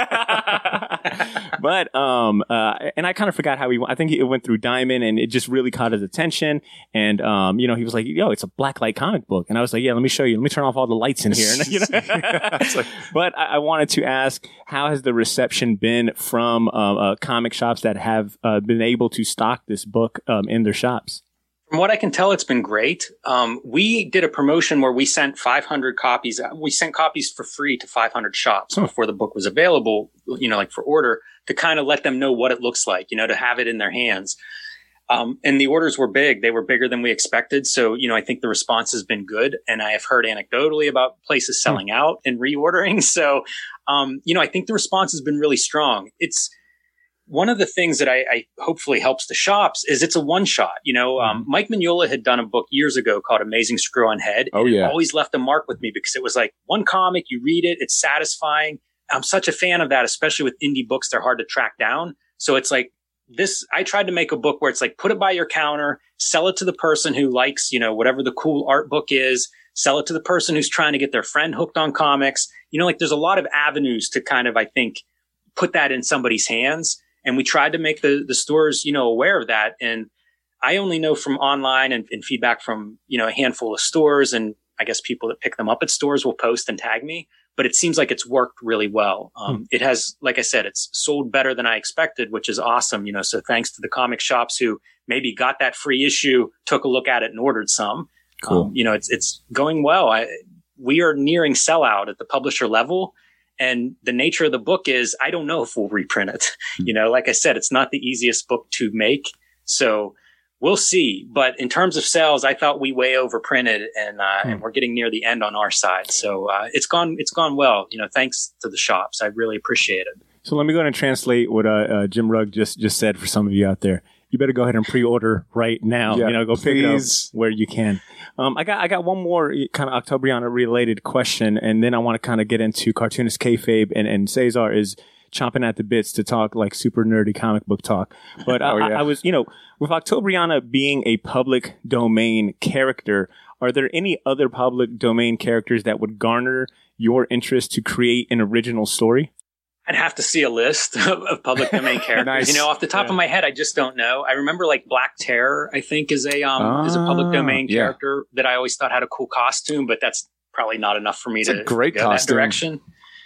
Yeah. But, um, uh, and I kind of forgot how he, I think it went through Diamond and it just really caught his attention. And, um, you know, he was like, yo, it's a blacklight comic book. And I was like, yeah, let me show you. Let me turn off all the lights in here. You know? It's like- But I, I wanted to ask, how has the reception been from, uh, uh comic shops that have, uh, been able to stock this book, um, in their shops? From what I can tell, it's been great. Um, we did a promotion where we sent five hundred copies. We sent copies for free to five hundred shops Huh. before the book was available, you know, like for order, to kind of let them know what it looks like, you know, to have it in their hands. Um, and the orders were big. They were bigger than we expected. So, you know, I think the response has been good. And I have heard anecdotally about places selling Hmm. out and reordering. So, um, you know, I think the response has been really strong. It's, one of the things that I, I hopefully helps the shops is it's a one shot. You know, um, Mike Mignola had done a book years ago called Amazing Screw on Head. Oh, and yeah. It always left a mark with me because it was like one comic, you read it, it's satisfying. I'm such a fan of that, especially with indie books. They're hard to track down. So it's like this, I tried to make a book where it's like, put it by your counter, sell it to the person who likes, you know, whatever the cool art book is, sell it to the person who's trying to get their friend hooked on comics. You know, like there's a lot of avenues to kind of, I think, put that in somebody's hands. And we tried to make the, the stores, you know, aware of that. And I only know from online and, and feedback from, you know, a handful of stores. And I guess people that pick them up at stores will post and tag me. But it seems like it's worked really well. Um, hmm. It has, like I said, it's sold better than I expected, which is awesome. You know, so thanks to the comic shops who maybe got that free issue, took a look at it and ordered some. Cool. Um, you know, it's, it's going well. I, we are nearing sellout at the publisher level. And the nature of the book is, I don't know if we'll reprint it. You know, like I said, it's not the easiest book to make. So we'll see. But in terms of sales, I thought we way overprinted and, uh, hmm. and we're getting near the end on our side. So, uh, it's gone, it's gone well, you know, thanks to the shops. I really appreciate it. So let me go ahead and translate what, uh, uh Jim Rugg just, just said for some of you out there. You better go ahead and pre-order right now. Yeah, you know, go pick please. it up where you can. Um, I got I got one more kind of Octobriana related question, and then I want to kind of get into Cartoonist Kayfabe, and and Cesar is chomping at the bits to talk like super nerdy comic book talk. But oh, I, yeah. I was, you know, with Octobriana being a public domain character, are there any other public domain characters that would garner your interest to create an original story? I'd have to see a list of, of public domain characters. Nice. You know, off the top Yeah. of my head, I just don't know. I remember like Black Terror, I think is a, um, Ah, is a public domain yeah. character that I always thought had a cool costume, but that's probably not enough for me It's to a great go costume. that direction.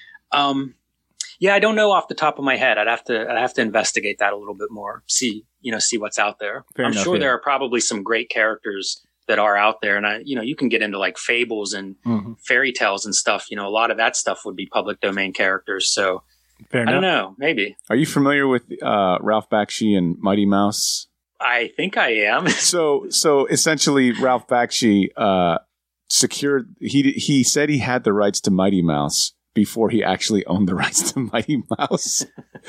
Um, yeah, I don't know off the top of my head. I'd have to, I'd have to investigate that a little bit more. See, you know, see what's out there. Fair I'm enough, sure yeah. there are probably some great characters that are out there. And I, you know, you can get into like fables and Mm-hmm. fairy tales and stuff. You know, a lot of that stuff would be public domain characters. So, Fair I enough. don't know. Maybe. Are you familiar with uh, Ralph Bakshi and Mighty Mouse? I think I am. So, so essentially, Ralph Bakshi uh, secured. He he said he had the rights to Mighty Mouse before he actually owned the rights to Mighty Mouse.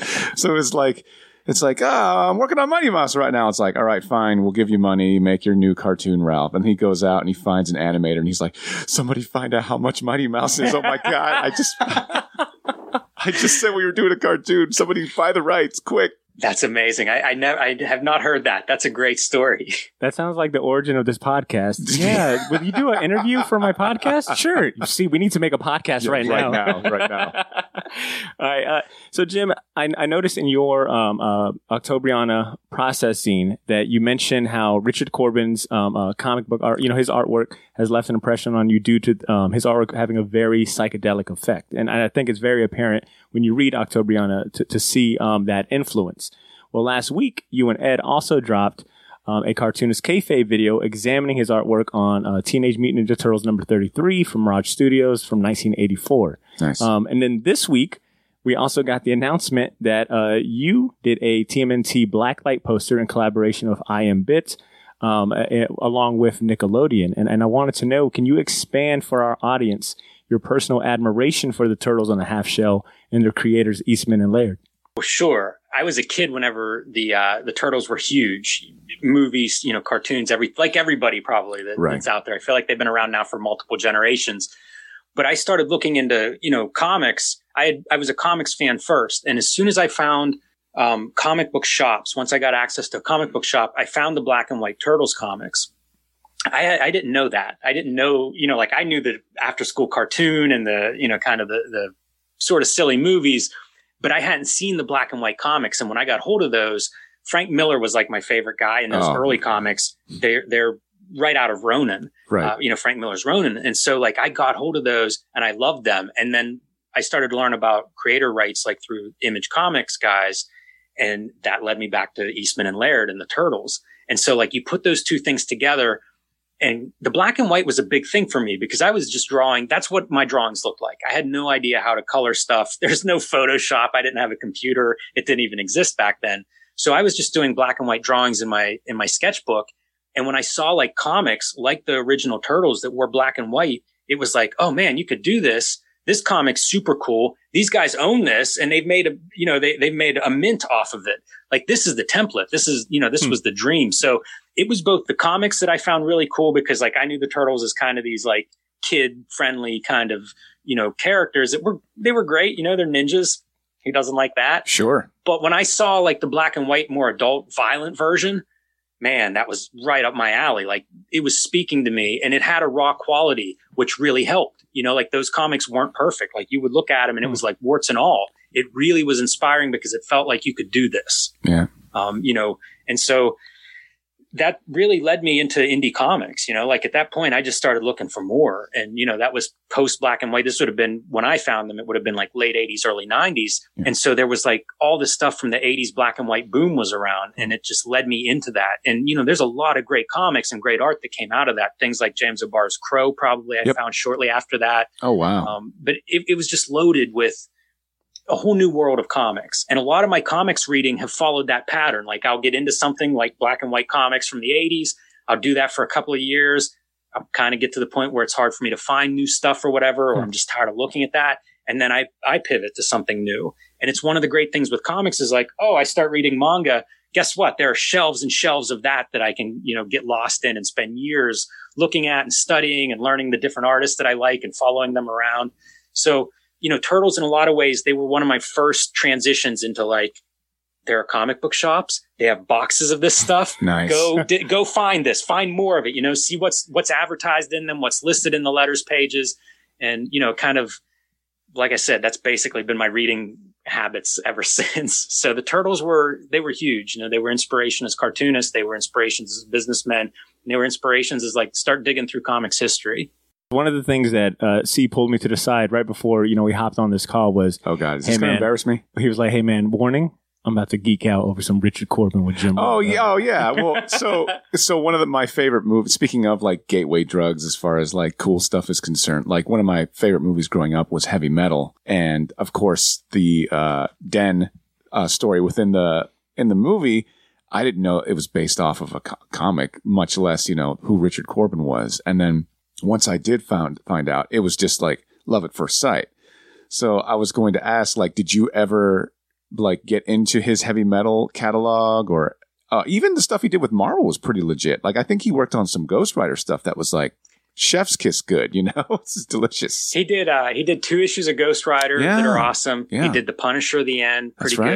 So it's like it's like, oh, I'm working on Mighty Mouse right now. It's like, all right, fine, we'll give you money, make your new cartoon, Ralph. And he goes out and he finds an animator, and he's like, somebody find out how much Mighty Mouse is. Oh my god, I just. I just said we were doing a cartoon. Somebody buy the rights, quick. That's amazing. I, I never, I have not heard that. That's a great story. That sounds like the origin of this podcast. Yeah. Will you do an interview for my podcast? Sure. See, we need to make a podcast Yeah, right, right now. now. Right now. All right. Uh, so, Jim, I, I noticed in your um, uh, Octobriana processing that you mentioned how Richard Corbin's um, uh, comic book art, you know, his artwork has left an impression on you due to um, his artwork having a very psychedelic effect. And I think it's very apparent when you read Octobriana to, to see um, that influence. Well, last week, you and Ed also dropped um, a cartoonist kayfabe video examining his artwork on uh, Teenage Mutant Ninja Turtles number thirty-three from Mirage Studios from nineteen eighty-four. Nice. Um, and then this week, we also got the announcement that uh, you did a T M N T Blacklight poster in collaboration with I Am Bit, um, a- along with Nickelodeon. And, and I wanted to know, can you expand for our audience your personal admiration for the Turtles on the Half Shell and their creators, Eastman and Laird? Well, sure. I was a kid whenever the uh, the Turtles were huge. Movies, you know, cartoons, every like everybody probably that, Right. that's out there. I feel like they've been around now for multiple generations. But I started looking into, you know, comics. I had, I was a comics fan first. And as soon as I found um, comic book shops, once I got access to a comic book shop, I found the black and white Turtles comics. I, I didn't know that. I didn't know, you know, like I knew the after school cartoon and the, you know, kind of the, the sort of silly movies, but I hadn't seen the black and white comics. And when I got hold of those, Frank Miller was like my favorite guy in those Oh. early comics. They're, they're right out of Ronin, Right. uh, you know, Frank Miller's Ronin. And so like I got hold of those and I loved them. And then I started to learn about creator rights, like through Image Comics guys. And that led me back to Eastman and Laird and the Turtles. And so like you put those two things together, and the black and white was a big thing for me because I was just drawing. That's what my drawings looked like. I had no idea how to color stuff. There's no Photoshop. I didn't have a computer. It didn't even exist back then. So I was just doing black and white drawings in my, in my sketchbook. And when I saw like comics, like the original Turtles that were black and white, it was like, oh man, you could do this. This comic's super cool. These guys own this and they've made a, you know, they, they've made a mint off of it. Like this is the template. This is, you know, this hmm. was the dream. So it was both the comics that I found really cool because like I knew the Turtles as kind of these like kid friendly kind of, you know, characters that were, they were great. You know, they're ninjas. Who doesn't like that? Sure. But when I saw like the black and white, more adult violent version, man, that was right up my alley. Like it was speaking to me and it had a raw quality, which really helped. You know, like those comics weren't perfect. Like you would look at them and it was like warts and all. It really was inspiring because it felt like you could do this. Yeah. Um, you know, and so that really led me into indie comics. You know, like at that point, I just started looking for more. And, you know, that was post black and white. This would have been when I found them, it would have been like late eighties, early nineties. Yeah. And so there was like all this stuff from the eighties black and white boom was around. And it just led me into that. And, you know, there's a lot of great comics and great art that came out of that. Things like James O'Barr's Crow, probably I yep. found shortly after that. Oh, wow. Um, but it, it was just loaded with a whole new world of comics. And a lot of my comics reading have followed that pattern. Like I'll get into something like black and white comics from the eighties. I'll do that for a couple of years. I'll kind of get to the point where it's hard for me to find new stuff or whatever, or I'm just tired of looking at that. And then I, I pivot to something new. And it's one of the great things with comics is like, oh, I start reading manga. Guess what? There are shelves and shelves of that that I can, you know, get lost in and spend years looking at and studying and learning the different artists that I like and following them around. So, you know, Turtles in a lot of ways, they were one of my first transitions into like, there are comic book shops. They have boxes of this stuff. Nice. Go, di- go find this, find more of it, you know, see what's, what's advertised in them, what's listed in the letters pages. And, you know, kind of, like I said, that's basically been my reading habits ever since. So the Turtles were, they were huge. You know, they were inspiration as cartoonists. They were inspirations as businessmen. And they were inspirations as like, start digging through comics history. One of the things that uh, C pulled me to the side right before, you know, we hopped on this call was, oh God, is hey, this going to man, embarrass me? He was like, hey man, warning, I'm about to geek out over some Richard Corbin with Jim. Oh yeah, oh yeah. Well, so so one of the, my favorite movies. Speaking of like gateway drugs, as far as like cool stuff is concerned, like one of my favorite movies growing up was Heavy Metal, and of course the uh, Den uh, story within the in the movie. I didn't know it was based off of a co- comic, much less you know who Richard Corbin was, and then. Once I did found find out, it was just like love at first sight. So I was going to ask, like, did you ever like get into his heavy metal catalog, or uh, even the stuff he did with Marvel was pretty legit. Like I think he worked on some Ghost Rider stuff that was like chef's kiss good. You know, this is delicious. He did. Uh, he did two issues of Ghost Rider yeah. that are awesome. Yeah. He did The Punisher at the end, pretty right. good.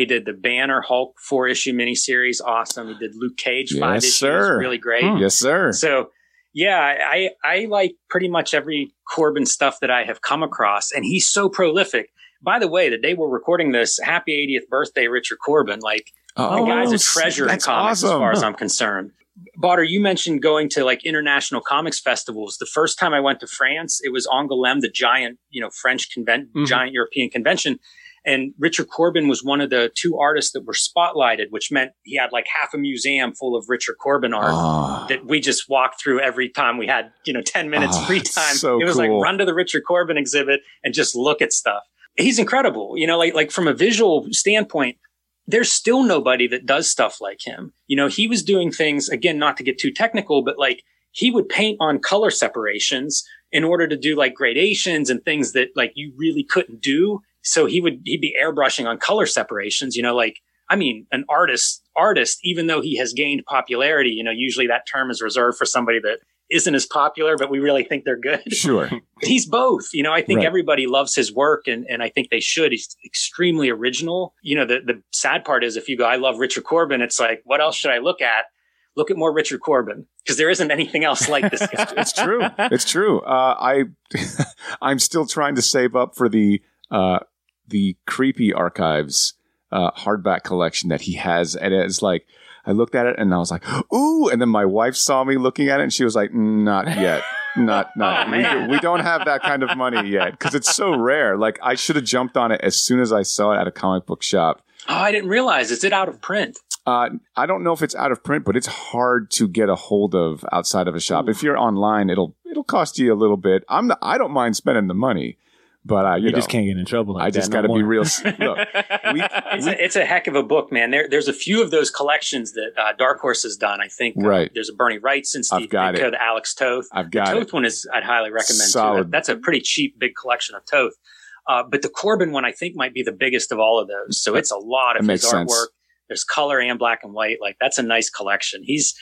He did the Banner Hulk four issue miniseries. Awesome. He did Luke Cage five yes, issues. Sir. Really great. Hmm. Yes, sir. So yeah, I, I like pretty much every Corbin stuff that I have come across, and he's so prolific. By the way, the day we're recording this, happy eightieth birthday, Richard Corbin. Like, oh, the guy's a treasure in comics awesome. as far as I'm concerned. Botter, you mentioned going to like international comics festivals. The first time I went to France, it was Angoulême, the giant, you know, French convent, mm-hmm. giant European convention. And Richard Corbin was one of the two artists that were spotlighted, which meant he had like half a museum full of Richard Corbin art oh. that we just walked through every time we had, you know, ten minutes oh, free time. So it was cool. like run to the Richard Corbin exhibit and just look at stuff. He's incredible. You know, like, like from a visual standpoint, there's still nobody that does stuff like him. You know, he was doing things, again, not to get too technical, but like he would paint on color separations in order to do like gradations and things that like you really couldn't do. So he would, he'd be airbrushing on color separations, you know, like, I mean, an artist, artist, even though he has gained popularity, you know, usually that term is reserved for somebody that isn't as popular, but we really think they're good. Sure. He's both. You know, I think right. everybody loves his work, and, and I think they should. He's extremely original. You know, the, the sad part is if you go, I love Richard Corbin, it's like, what else should I look at? Look at more Richard Corbin, because there isn't anything else like this guy. It's true. It's true. Uh, I, I'm still trying to save up for the, uh, the Creepy Archives uh, hardback collection that he has. And it's like, I looked at it and I was like, ooh. And then my wife saw me looking at it and she was like, not yet. Not, not. Oh, we, we don't have that kind of money yet because it's so rare. Like I should have jumped on it as soon as I saw it at a comic book shop. Oh, I didn't realize. Is it out of print? Uh, I don't know if it's out of print, but it's hard to get a hold of outside of a shop. Ooh. If you're online, it'll it'll cost you a little bit. I'm not, I don't mind spending the money. But uh, you, you know, just can't get in trouble. Like I just got to no be real. Look, we, it's, we, a, it's a heck of a book, man. There, there's a few of those collections that uh, Dark Horse has done. I think uh, right. there's a Bernie Wrights and Steve I've got Ditko, it. the Alex Toth. I've got the it. Toth one is I'd highly recommend. Solid. Too. That's a pretty cheap, big collection of Toth. Uh, but the Corbin one, I think, might be the biggest of all of those. So it's a lot of his artwork. Sense. There's color and black and white. Like that's a nice collection. He's.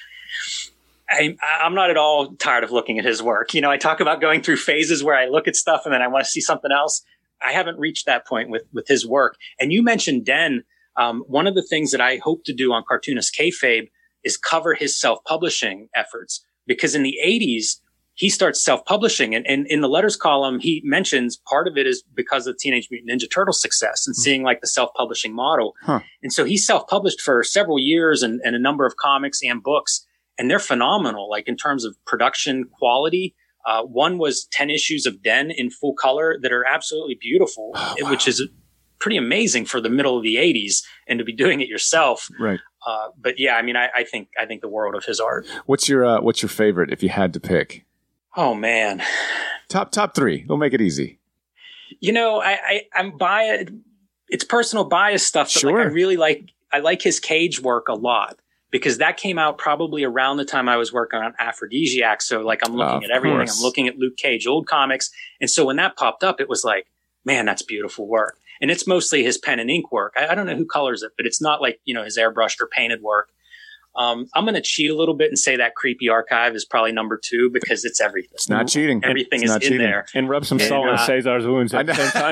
I, I'm not at all tired of looking at his work. You know, I talk about going through phases where I look at stuff and then I want to see something else. I haven't reached that point with, with his work. And you mentioned Den. Um, one of the things that I hope to do on Cartoonist Kayfabe is cover his self-publishing efforts, because in the eighties, he starts self-publishing. And, and in the letters column, he mentions part of it is because of Teenage Mutant Ninja Turtle success and mm-hmm. seeing like the self-publishing model. Huh. And so he self-published for several years and, and a number of comics and books. And they're phenomenal, like in terms of production quality. Uh, one was ten issues of Den in full color that are absolutely beautiful, oh, wow. which is pretty amazing for the middle of the eighties and to be doing it yourself. Right. Uh, but yeah, I mean, I, I think, I think the world of his art. What's your, uh, what's your favorite if you had to pick? Oh man. Top, top three. We'll make it easy. You know, I, I I'm biased. It's personal bias stuff, but sure. like I really like, I like his Cage work a lot. Because that came out probably around the time I was working on Aphrodisiac. So like I'm looking uh, at everything. Course. I'm looking at Luke Cage, old comics. And so when that popped up, it was like, man, that's beautiful work. And it's mostly his pen and ink work. I, I don't know who colors it, but it's not like, you know, his airbrushed or painted work. Um, I'm going to cheat a little bit and say that Creepy Archive is probably number two because it's everything. It's not cheating. Everything it's is not in cheating. there. And rub some salt and, on uh, Cesar's wounds at the same time.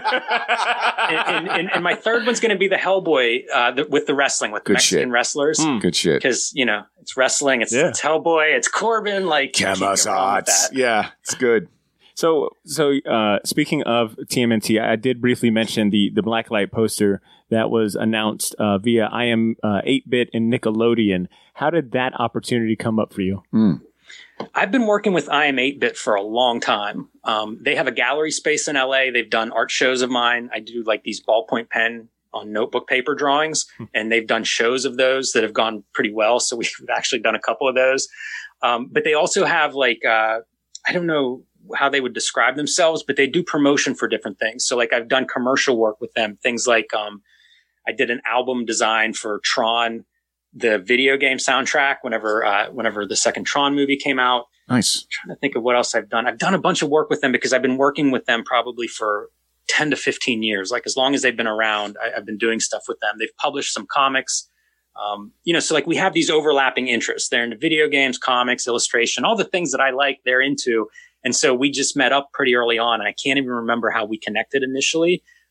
and, and, and, and my third one's going to be the Hellboy uh, the, with the wrestling, with Good Mexican shit. wrestlers. Mm. Good shit. Because, you know, it's wrestling, it's, yeah. it's Hellboy, it's Corbin, like Camasats. Yeah, it's good. So, so uh, speaking of T M N T, I did briefly mention the the Blacklight poster that was announced uh, via I am uh, eight bit and Nickelodeon. How did that opportunity come up for you? Mm. I've been working with I am eight bit for a long time. Um, they have a gallery space in L A. They've done art shows of mine. I do like these ballpoint pen on notebook paper drawings, and they've done shows of those that have gone pretty well. So we've actually done a couple of those. Um, but they also have like, uh, I don't know how they would describe themselves, but they do promotion for different things. So like I've done commercial work with them, things like, um, I did an album design for Tron, the video game soundtrack, whenever, uh, whenever the second Tron movie came out. Nice. I'm trying to think of what else I've done. I've done a bunch of work with them because I've been working with them probably for ten to fifteen years. Like as long as they've been around, I, I've been doing stuff with them. They've published some comics. Um, you know, so like we have these overlapping interests. They're into video games, comics, illustration, all the things that I like, they're into. And so we just met up pretty early on. And I can't even remember how we connected initially,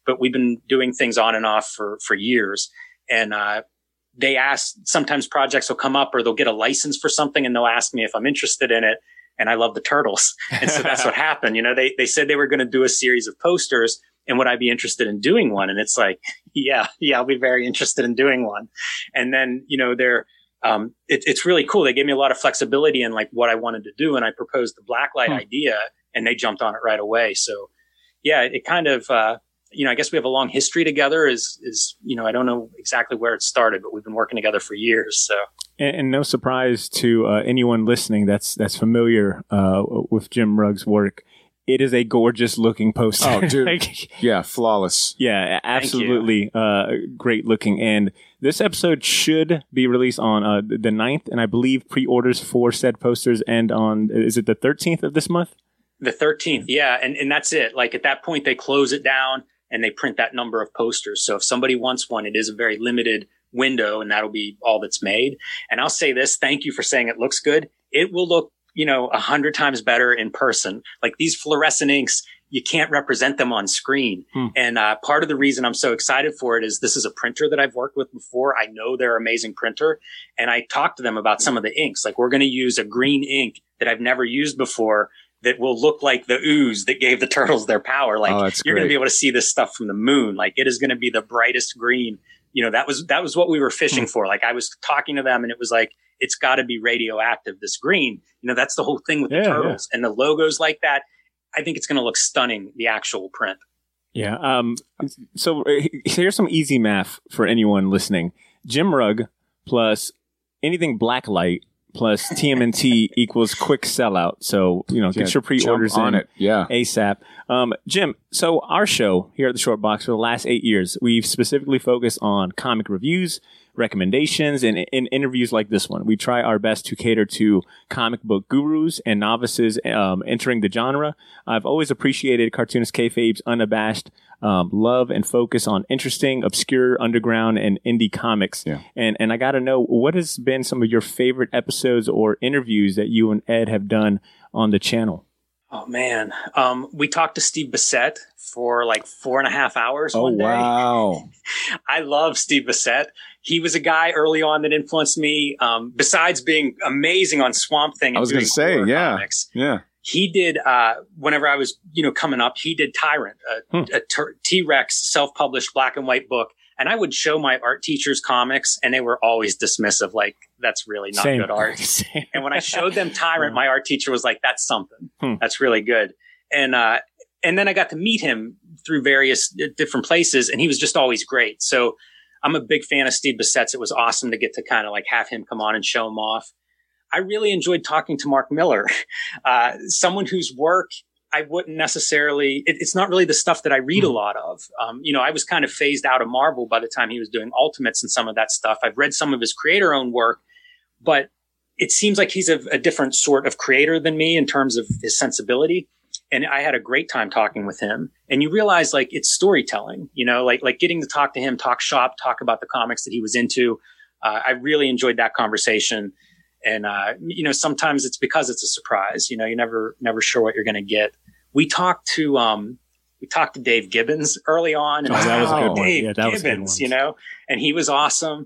but we've been doing things on and off for, for years. And, uh, they ask, sometimes projects will come up or they'll get a license for something and they'll ask me if I'm interested in it. And I love the turtles. And so that's what happened. You know, they, they said they were going to do a series of posters and would I be interested in doing one? And it's like, yeah, yeah, I'll be very interested in doing one. And then, you know, they're, um, it, it's really cool. They gave me a lot of flexibility in like what I wanted to do. And I proposed the blacklight hmm. idea and they jumped on it right away. So yeah, it kind of, uh, you know, I guess we have a long history together is, is, you know, I don't know exactly where it started, but we've been working together for years. So. And, and no surprise to uh, anyone listening that's, that's familiar uh, with Jim Rugg's work. It is a gorgeous looking poster. Oh, dude. like, yeah. Flawless. Yeah, absolutely. Uh, great looking. And this episode should be released on uh, the ninth. And I believe pre-orders for said posters end on, is it the thirteenth of this month? The thirteenth. Yeah. And, and that's it. Like at that point, they close it down and they print that number of posters. So if somebody wants one, it is a very limited window and that'll be all that's made. And I'll say this, thank you for saying it looks good. It will look, you know, a hundred times better in person. Like these fluorescent inks, you can't represent them on screen. Hmm. And uh, part of the reason I'm so excited for it is this is a printer that I've worked with before. I know they're an amazing printer. And I talked to them about some of the inks. Like we're going to use a green ink that I've never used before that will look like the ooze that gave the turtles their power. Like oh, you're going to be able to see this stuff from the moon. Like it is going to be the brightest green. You know, that was, that was what we were fishing for. Like I was talking to them and it was like, it's got to be radioactive, this green. You know, that's the whole thing with the yeah, turtles yeah. and the logos like that. I think it's going to look stunning, the actual print. Yeah. Um, so here's some easy math for anyone listening. Jim Rugg plus anything blacklight plus T M N T equals quick sellout. So, you know, yeah, get your pre-orders on in it. Yeah. ASAP. Um, Jim, so our show here at the Short Box for the last eight years, we've specifically focused on comic reviews, recommendations, and in interviews like this one. We try our best to cater to comic book gurus and novices um, entering the genre. I've always appreciated Cartoonist Kayfabe's unabashed um, love and focus on interesting, obscure, underground, and indie comics. Yeah. And and I got to know, what has been some of your favorite episodes or interviews that you and Ed have done on the channel? Oh, man. Um, we talked to Steve Bissette for like four and a half hours oh, one day. Wow. I love Steve Bissette. He was a guy early on that influenced me. Um, besides being amazing on Swamp Thing. And I was going to say, yeah. Comics, yeah. He did, uh, whenever I was, you know, coming up, he did Tyrant, a, hmm. a ter- T-Rex self-published black and white book. And I would show my art teachers comics and they were always dismissive. Like, that's really not Same. good art. Same. And when I showed them Tyrant, yeah. my art teacher was like, that's something. Hmm. That's really good. And, uh, and then I got to meet him through various different places and he was just always great. So I'm a big fan of Steve Bissette's. It was awesome to get to kind of like have him come on and show him off. I really enjoyed talking to Mark Miller, uh, someone whose work I wouldn't necessarily, it, it's not really the stuff that I read a lot of. Um, you know, I was kind of phased out of Marvel by the time he was doing Ultimates and some of that stuff. I've read some of his creator owned work, but it seems like he's a, a different sort of creator than me in terms of his sensibility. And I had a great time talking with him. And you realize like it's storytelling, you know, like, like getting to talk to him, talk shop, talk about the comics that he was into. Uh, I really enjoyed that conversation. And, uh, you know, sometimes it's because it's a surprise, you know, you never, never sure what you're going to get. We talked to, um, we talked to Dave Gibbons early on. And oh, that was a good one. Dave Yeah, that was Gibbons, a good one. You know, and he was awesome.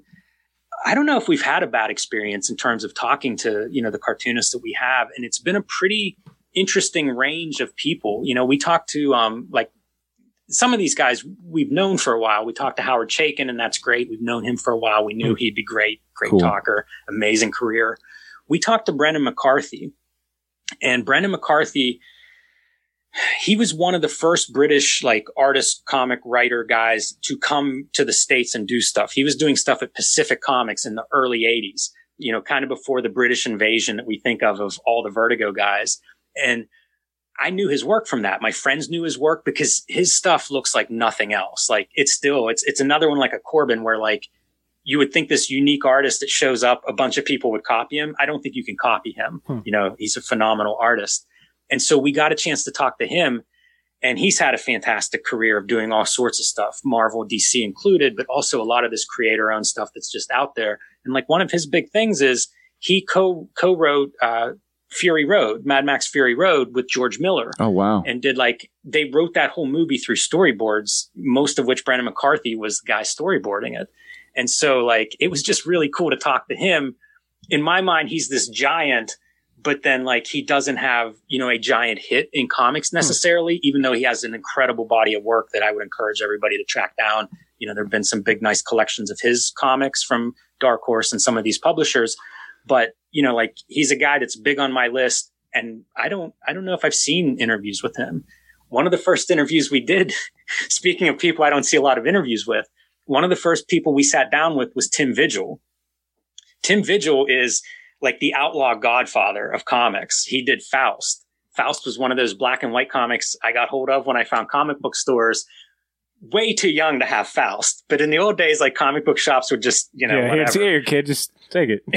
I don't know if we've had a bad experience in terms of talking to, you know, the cartoonists that we have. And it's been a pretty interesting range of people. You know, we talked to, um, like some of these guys we've known for a while. We talked to Howard Chaykin and that's great. We've known him for a while. We knew he'd be great, great Cool. talker, amazing career. We talked to Brendan McCarthy and Brendan McCarthy, he was one of the first British like artist comic writer guys to come to the States and do stuff. He was doing stuff at Pacific Comics in the early eighties, you know, kind of before the British invasion that we think of, of all the Vertigo guys. And I knew his work from that. My friends knew his work because his stuff looks like nothing else. Like it's still, it's, it's another one like a Corbin where like you would think this unique artist that shows up, a bunch of people would copy him. I don't think you can copy him. Hmm. You know, he's a phenomenal artist. And so we got a chance to talk to him and he's had a fantastic career of doing all sorts of stuff, Marvel, D C included, but also a lot of this creator owned stuff that's just out there. And like one of his big things is he co co-wrote, uh, Fury Road, Mad Max Fury Road with George Miller. Oh, wow. And did like, they wrote that whole movie through storyboards, most of which Brendan McCarthy was the guy storyboarding it. And so like, it was just really cool to talk to him. In my mind, he's this giant, but then like, he doesn't have, you know, a giant hit in comics necessarily, hmm. even though he has an incredible body of work that I would encourage everybody to track down. You know, there've been some big, nice collections of his comics from Dark Horse and some of these publishers. But, you know, like he's a guy that's big on my list. And I don't, I don't know if I've seen interviews with him. One of the first interviews we did, speaking of people I don't see a lot of interviews with, one of the first people we sat down with was Tim Vigil. Tim Vigil is like the outlaw godfather of comics. He did Faust. Faust was one of those black and white comics I got hold of when I found comic book stores. Way too young to have Faust. But in the old days, like comic book shops would just, you know, yeah, whatever. Here, kid, just take it.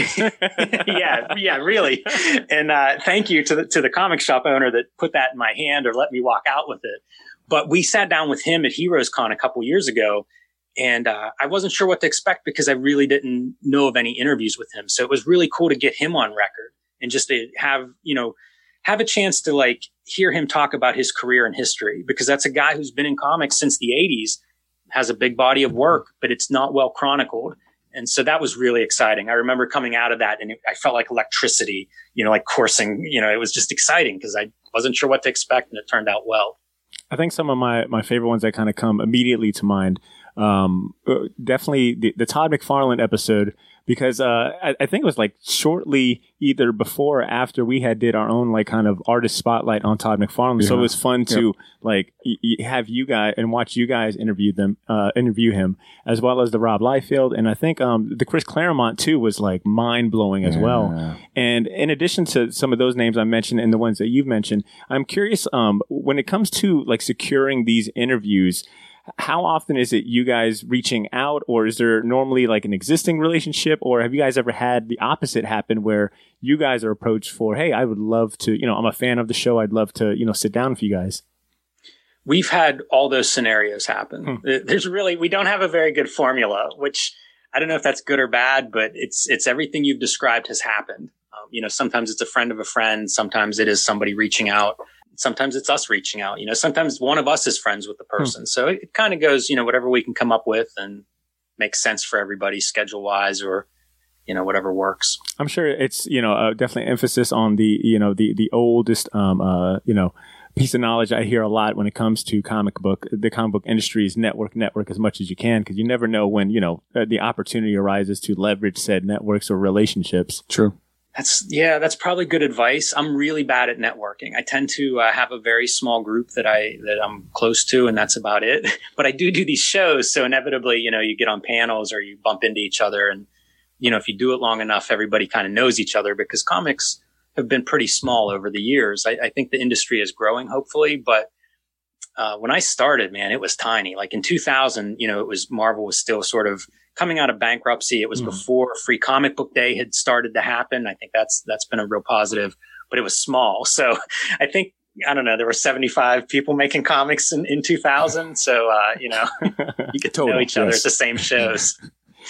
yeah, yeah, really. And uh, thank you to the to the comic shop owner that put that in my hand or let me walk out with it. But we sat down with him at Heroes Con a couple years ago, and uh, I wasn't sure what to expect because I really didn't know of any interviews with him. So it was really cool to get him on record and just to have, you know, have a chance to like hear him talk about his career and history, because that's a guy who's been in comics since the eighties, has a big body of work, but it's not well chronicled. And so that was really exciting. I remember coming out of that and it, I felt like electricity, you know, like coursing, you know, it was just exciting because I wasn't sure what to expect and it turned out well. I think some of my, my favorite ones that kind of come immediately to mind, um, definitely the, the Todd McFarlane episode, because uh, I, I think it was like shortly either before or after we had did our own like kind of artist spotlight on Todd McFarlane. Yeah. So it was fun to yep. like y- y- have you guys and watch you guys interview them, uh, interview him, as well as the Rob Liefeld. And I think um, the Chris Claremont too was like mind blowing as yeah. well. And in addition to some of those names I mentioned and the ones that you've mentioned, I'm curious um, when it comes to like securing these interviews, how often is it you guys reaching out, or is there normally like an existing relationship, or have you guys ever had the opposite happen where you guys are approached for, hey, I would love to, you know, I'm a fan of the show. I'd love to, you know, sit down with you guys. We've had all those scenarios happen. Hmm. There's really, we don't have a very good formula, which I don't know if that's good or bad, but it's, it's everything you've described has happened. Um, you know, sometimes it's a friend of a friend. Sometimes it is somebody reaching out. Sometimes it's us reaching out, you know, sometimes one of us is friends with the person. Hmm. So it, it kind of goes, you know, whatever we can come up with and makes sense for everybody schedule wise, or, you know, whatever works. I'm sure it's, you know, uh, definitely emphasis on the, you know, the, the oldest, um, uh, you know, piece of knowledge I hear a lot when it comes to comic book, the comic book industry is network, network as much as you can. Cause you never know when, you know, uh, the opportunity arises to leverage said networks or relationships. True. That's, yeah, that's probably good advice. I'm really bad at networking. I tend to uh, have a very small group that I, that I'm close to, and that's about it. But I do do these shows. So inevitably, you know, you get on panels or you bump into each other. And, you know, if you do it long enough, everybody kind of knows each other, because comics have been pretty small over the years. I, I think the industry is growing, hopefully. But uh, when I started, man, it was tiny. Like in two thousand, you know, it was, Marvel was still sort of coming out of bankruptcy. It was mm. before Free Comic Book Day had started to happen. I think that's, that's been a real positive, but it was small. So I think, I don't know, there were seventy-five people making comics in, in two thousand. So, uh, you know, you get to know each other yes. at the same shows.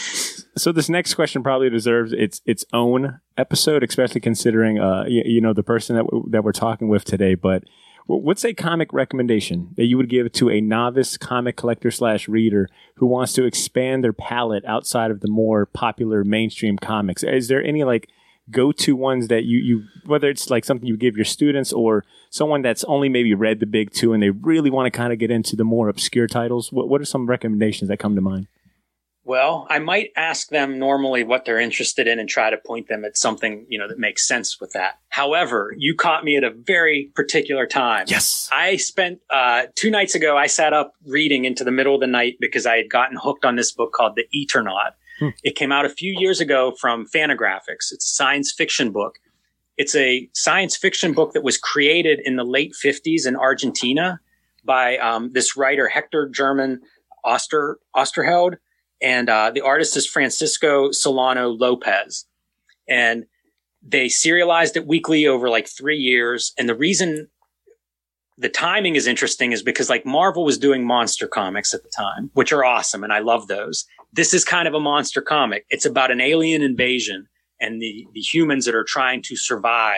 So this next question probably deserves its its own episode, especially considering, uh, you, you know, the person that w- that we're talking with today. But what's a comic recommendation that you would give to a novice comic collector slash reader who wants to expand their palette outside of the more popular mainstream comics? Is there any like go-to ones that you, you, whether it's like something you give your students or someone that's only maybe read the big two and they really want to kind of get into the more obscure titles? What, what are some recommendations that come to mind? Well, I might ask them normally what they're interested in and try to point them at something, you know, that makes sense with that. However, you caught me at a very particular time. Yes. I spent, uh, two nights ago, I sat up reading into the middle of the night because I had gotten hooked on this book called The Eternaut. Hmm. It came out a few years ago from Fantagraphics. It's a science fiction book. It's a science fiction book that was created in the late fifties in Argentina by, um, this writer, Hector German Oster, Osterheld. And uh, the artist is Francisco Solano Lopez. And they serialized it weekly over like three years. And the reason the timing is interesting is because like Marvel was doing monster comics at the time, which are awesome. And I love those. This is kind of a monster comic. It's about an alien invasion and the, the humans that are trying to survive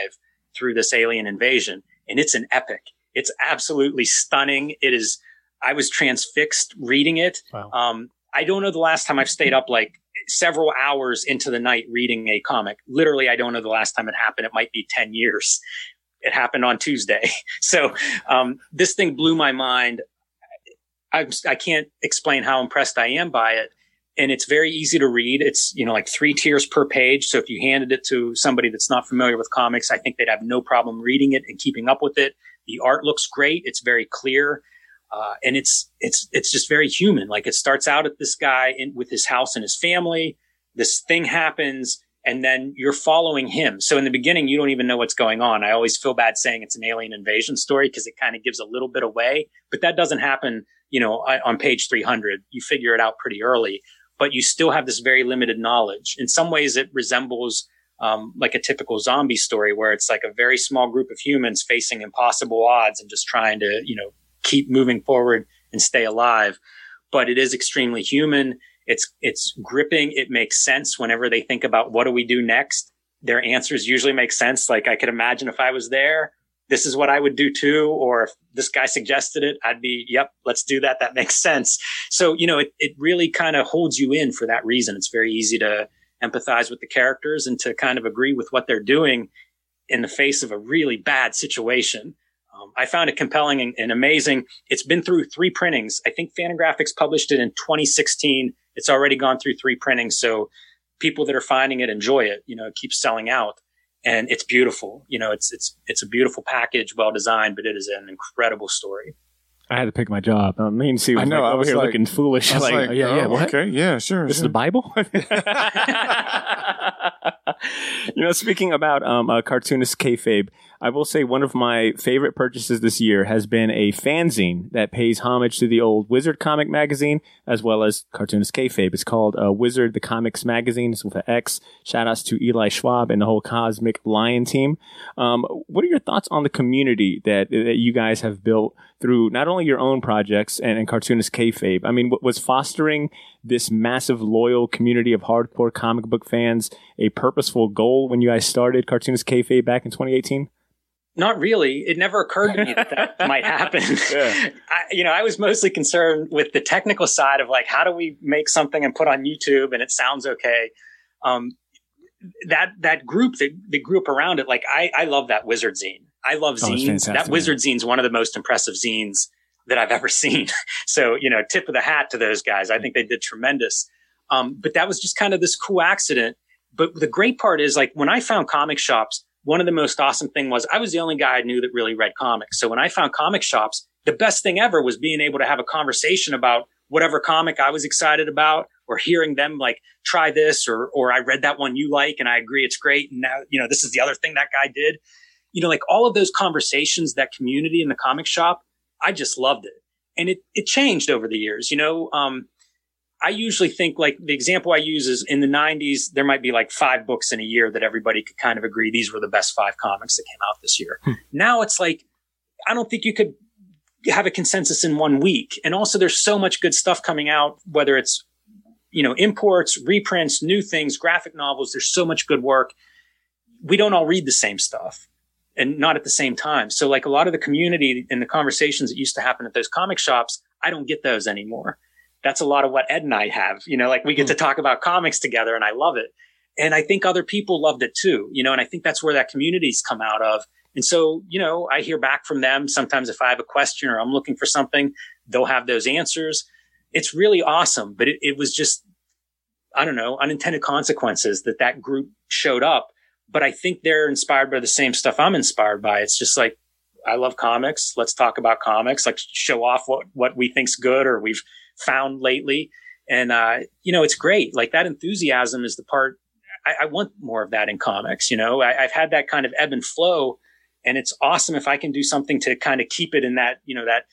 through this alien invasion. And it's an epic. It's absolutely stunning. It is, I was transfixed reading it. Wow. Um, I don't know the last time I've stayed up like several hours into the night reading a comic. Literally, I don't know the last time it happened. It might be ten years. It happened on Tuesday. So um, this thing blew my mind. I, I can't explain how impressed I am by it. And it's very easy to read. It's, you know, like three tiers per page. So if you handed it to somebody that's not familiar with comics, I think they'd have no problem reading it and keeping up with it. The art looks great. It's very clear. Uh, and it's, it's, it's just very human. Like it starts out at this guy in, with his house and his family. This thing happens and then you're following him. So in the beginning, you don't even know what's going on. I always feel bad saying it's an alien invasion story because it kind of gives a little bit away, but that doesn't happen, you know, on page three hundred. You figure it out pretty early, but you still have this very limited knowledge. In some ways, it resembles um, like a typical zombie story where it's like a very small group of humans facing impossible odds and just trying to, you know, keep moving forward and stay alive. But it is extremely human. It's, it's gripping. It makes sense whenever they think about what do we do next. Their answers usually make sense. Like I could imagine if I was there, this is what I would do too. Or if this guy suggested it, I'd be, yep, let's do that. That makes sense. So, you know, it, it really kind of holds you in for that reason. It's very easy to empathize with the characters and to kind of agree with what they're doing in the face of a really bad situation. Um, I found it compelling and, and amazing. It's been through three printings. I think Fantagraphics published it in twenty sixteen. It's already gone through three printings. So people that are finding it enjoy it. You know, it keeps selling out and it's beautiful. You know, it's, it's, it's a beautiful package, well designed, but it is an incredible story. I had to pick my job. I mean, see, I know, like I over was here like- looking foolish. I was Like, like, oh, yeah, yeah, oh, what? okay, yeah, sure. This is sure. the Bible? You know, speaking about um, uh, cartoonist kayfabe, I will say one of my favorite purchases this year has been a fanzine that pays homage to the old Wizard comic magazine as well as cartoonist kayfabe. It's called uh, Wizard the Comics Magazine. It's with an X. Shout outs to Eli Schwab and the whole Cosmic Lion team. Um, what are your thoughts on the community that, that you guys have built through not only your own projects and, and cartoonist kayfabe? I mean, w- was fostering this massive loyal community of hardcore comic book fans a purposeful goal when you guys started cartoonist kayfabe back in twenty eighteen? Not really. It never occurred to me that that might happen. Yeah. I, you know, I was mostly concerned with the technical side of like, how do we make something and put on YouTube and it sounds okay? Um, that, that group that, that grew up around it, like I, I love that Wizard zine. I love Oh, it's zines. fantastic, That Wizard zine is one of the most impressive zines that I've ever seen. So, you know, tip of the hat to those guys. I think they did tremendous. Um, but that was just kind of this cool accident. But the great part is like when I found comic shops, one of the most awesome thing was I was the only guy I knew that really read comics. So when I found comic shops, the best thing ever was being able to have a conversation about whatever comic I was excited about or hearing them like, try this or, or I read that one you like and I agree it's great. And now, you know, this is the other thing that guy did. You know, like all of those conversations, that community in the comic shop, I just loved it. And it, it changed over the years. You know, um, I usually think like the example I use is in the nineties, there might be like five books in a year that everybody could kind of agree these were the best five comics that came out this year. Hmm. Now it's like, I don't think you could have a consensus in one week. And also there's so much good stuff coming out, whether it's, you know, imports, reprints, new things, graphic novels. There's so much good work. We don't all read the same stuff and not at the same time. So like a lot of the community and the conversations that used to happen at those comic shops, I don't get those anymore. That's a lot of what Ed and I have, you know, like we get to talk about comics together and I love it. And I think other people loved it too, you know, and I think that's where that community's come out of. And so, you know, I hear back from them. Sometimes if I have a question or I'm looking for something, they'll have those answers. It's really awesome. But it, it was just, I don't know, unintended consequences that that group showed up. But I think they're inspired by the same stuff I'm inspired by. It's just like, I love comics. Let's talk about comics, like show off what, what we think's good or we've found lately. And, uh, you know, it's great. Like that enthusiasm is the part I, I want more of that in comics. You know, I, I've had that kind of ebb and flow and it's awesome if I can do something to kind of keep it in that, you know, that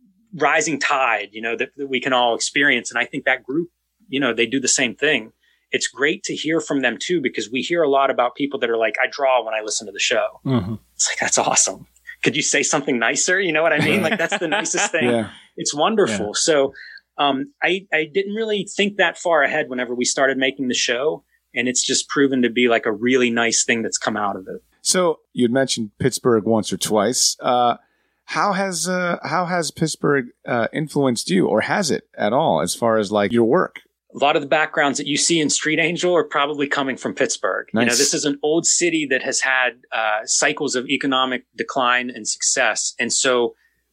rising tide, you know, that, that we can all experience. And I think that group, you know, they do the same thing. It's great to hear from them too, because we hear a lot about people that are like, I draw when I listen to the show. Mm-hmm. It's like, that's awesome. Could you say something nicer? You know what I mean? Like that's the nicest thing. Yeah. It's wonderful. Yeah. So, Um, I, I didn't really think that far ahead whenever we started making the show, and it's just proven to be like a really nice thing that's come out of it. So you'd mentioned Pittsburgh once or twice. Uh, how has uh, how has Pittsburgh uh, influenced you, or has it at all, as far as like your work? A lot of the backgrounds that you see in Street Angel are probably coming from Pittsburgh. Nice. You know, this is an old city that has had uh, cycles of economic decline and success. And so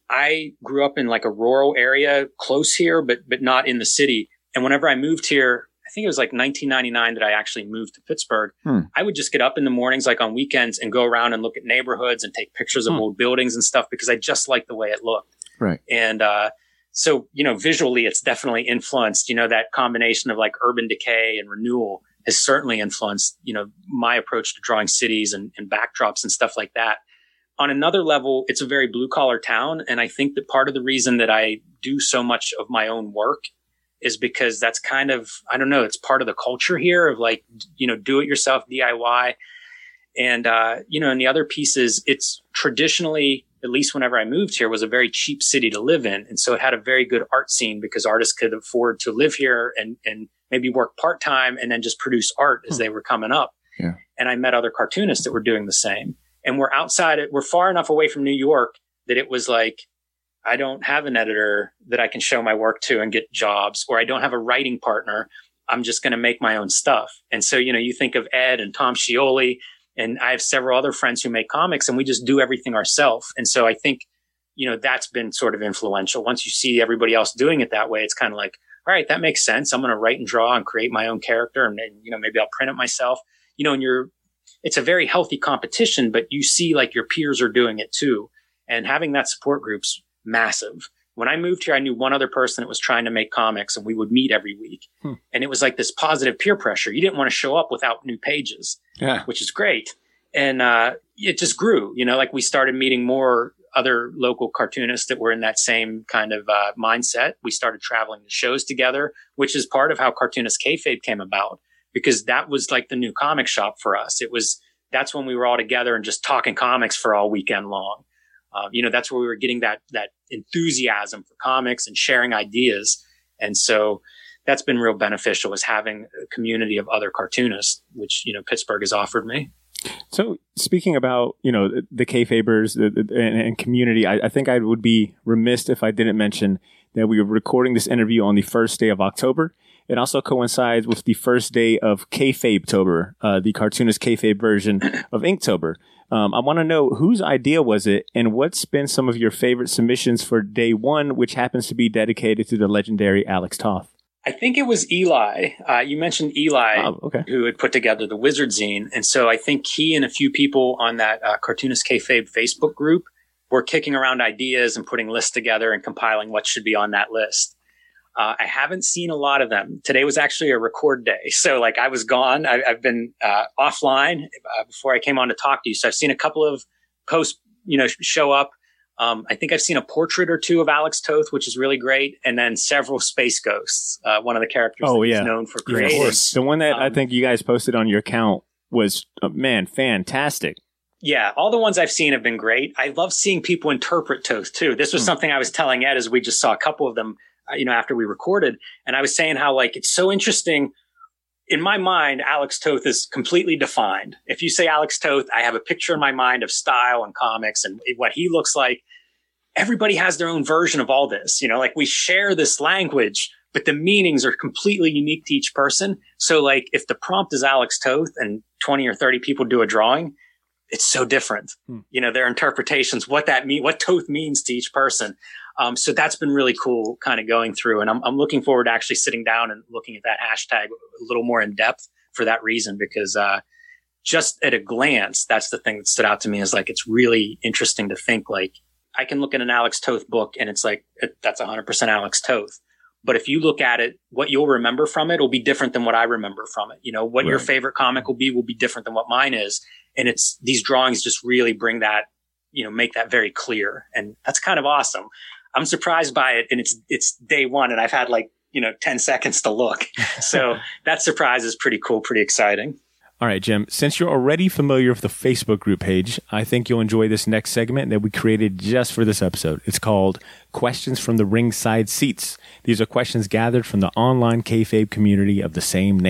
I grew up in like a rural area close here, but but not in the city. And whenever I moved here, I think it was like nineteen ninety-nine that I actually moved to Pittsburgh. Hmm. I would just get up in the mornings, like on weekends, and go around and look at neighborhoods and take pictures of hmm. old buildings and stuff because I just liked the way it looked. Right. And, uh, So, you know, visually, it's definitely influenced, you know, that combination of like urban decay and renewal has certainly influenced, you know, my approach to drawing cities and, and backdrops and stuff like that. On another level, it's a very blue collar town. And I think that part of the reason that I do so much of my own work is because that's kind of, I don't know, it's part of the culture here of like, you know, do it yourself, D I Y. And, uh, you know, and the other piece is it's traditionally, at least whenever I moved here, was a very cheap city to live in. And so it had a very good art scene because artists could afford to live here and, and maybe work part-time and then just produce art as hmm. they were coming up. Yeah. And I met other cartoonists that were doing the same. And we're outside it. We're far enough away from New York that it was like, I don't have an editor that I can show my work to and get jobs, or I don't have a writing partner. I'm just going to make my own stuff. And so, you know, you think of Ed and Tom Scioli, and I have several other friends who make comics, and we just do everything ourselves. And so I think, you know, that's been sort of influential. Once you see everybody else doing it that way, it's kind of like, all right, that makes sense. I'm going to write and draw and create my own character. And then, you know, maybe I'll print it myself, you know, and you're, it's a very healthy competition, but you see like your peers are doing it too. And having that support group's massive. When I moved here, I knew one other person that was trying to make comics, and we would meet every week. Hmm. And it was like this positive peer pressure. You didn't want to show up without new pages, yeah. which is great. And uh, it just grew, you know, like we started meeting more other local cartoonists that were in that same kind of uh, mindset. We started traveling to shows together, which is part of how Cartoonist Kayfabe came about, because that was like the new comic shop for us. It was, that's when we were all together and just talking comics for all weekend long. Uh, you know, that's where we were getting that, that enthusiasm for comics and sharing ideas. And so that's been real beneficial, is having a community of other cartoonists, which, you know, Pittsburgh has offered me. So speaking about, you know, the, the Kayfabers the, the, and, and community, I, I think I would be remiss if I didn't mention that we were recording this interview on the first day of October. It also coincides with the first day of Kayfabetober, uh, the Cartoonist Kayfabe version of Inktober. Um, I want to know whose idea was it, and what's been some of your favorite submissions for day one, which happens to be dedicated to the legendary Alex Toth. I think it was Eli. Uh, you mentioned Eli, oh, okay. who had put together the Wizard Zine. And so I think he and a few people on that uh, Cartoonist Kayfabe Facebook group were kicking around ideas and putting lists together and compiling what should be on that list. Uh, I haven't seen a lot of them. Today was actually a record day. So like I was gone. I, I've been uh, offline uh, before I came on to talk to you. So I've seen a couple of posts, you know, show up. Um, I think I've seen a portrait or two of Alex Toth, which is really great. And then several Space Ghosts, uh, one of the characters oh, that yeah. he's known for creating. Yeah, the one that um, I think you guys posted on your account was, uh, man, fantastic. Yeah, all the ones I've seen have been great. I love seeing people interpret Toth too. This was mm. something I was telling Ed as we just saw a couple of them, uh, you know, after we recorded. And I was saying how like it's so interesting. In my mind, Alex Toth is completely defined. If you say Alex Toth, I have a picture in my mind of style and comics and what he looks like. Everybody has their own version of all this. You know, like we share this language, but the meanings are completely unique to each person. So like if the prompt is Alex Toth and twenty or thirty people do a drawing, it's so different. Hmm. You know, their interpretations, what that mean, what Toth means to each person. Um, so that's been really cool kind of going through. And I'm, I'm looking forward to actually sitting down and looking at that hashtag a little more in depth for that reason, because, uh, just at a glance, that's the thing that stood out to me is like, it's really interesting to think like I can look at an Alex Toth book and it's like, it, that's a hundred percent Alex Toth. But if you look at it, what you'll remember from it will be different than what I remember from it. You know, what right. your favorite comic will be, will be different than what mine is. And it's these drawings just really bring that, you know, make that very clear. And that's kind of awesome. I'm surprised by it. And it's, it's day one and I've had like, you know, ten seconds to look. So that surprise is pretty cool, pretty exciting. All right, Jim, since you're already familiar with the Facebook group page, I think you'll enjoy this next segment that we created just for this episode. It's called Questions from the Ringside Seats. These are questions gathered from the online kayfabe community of the same name.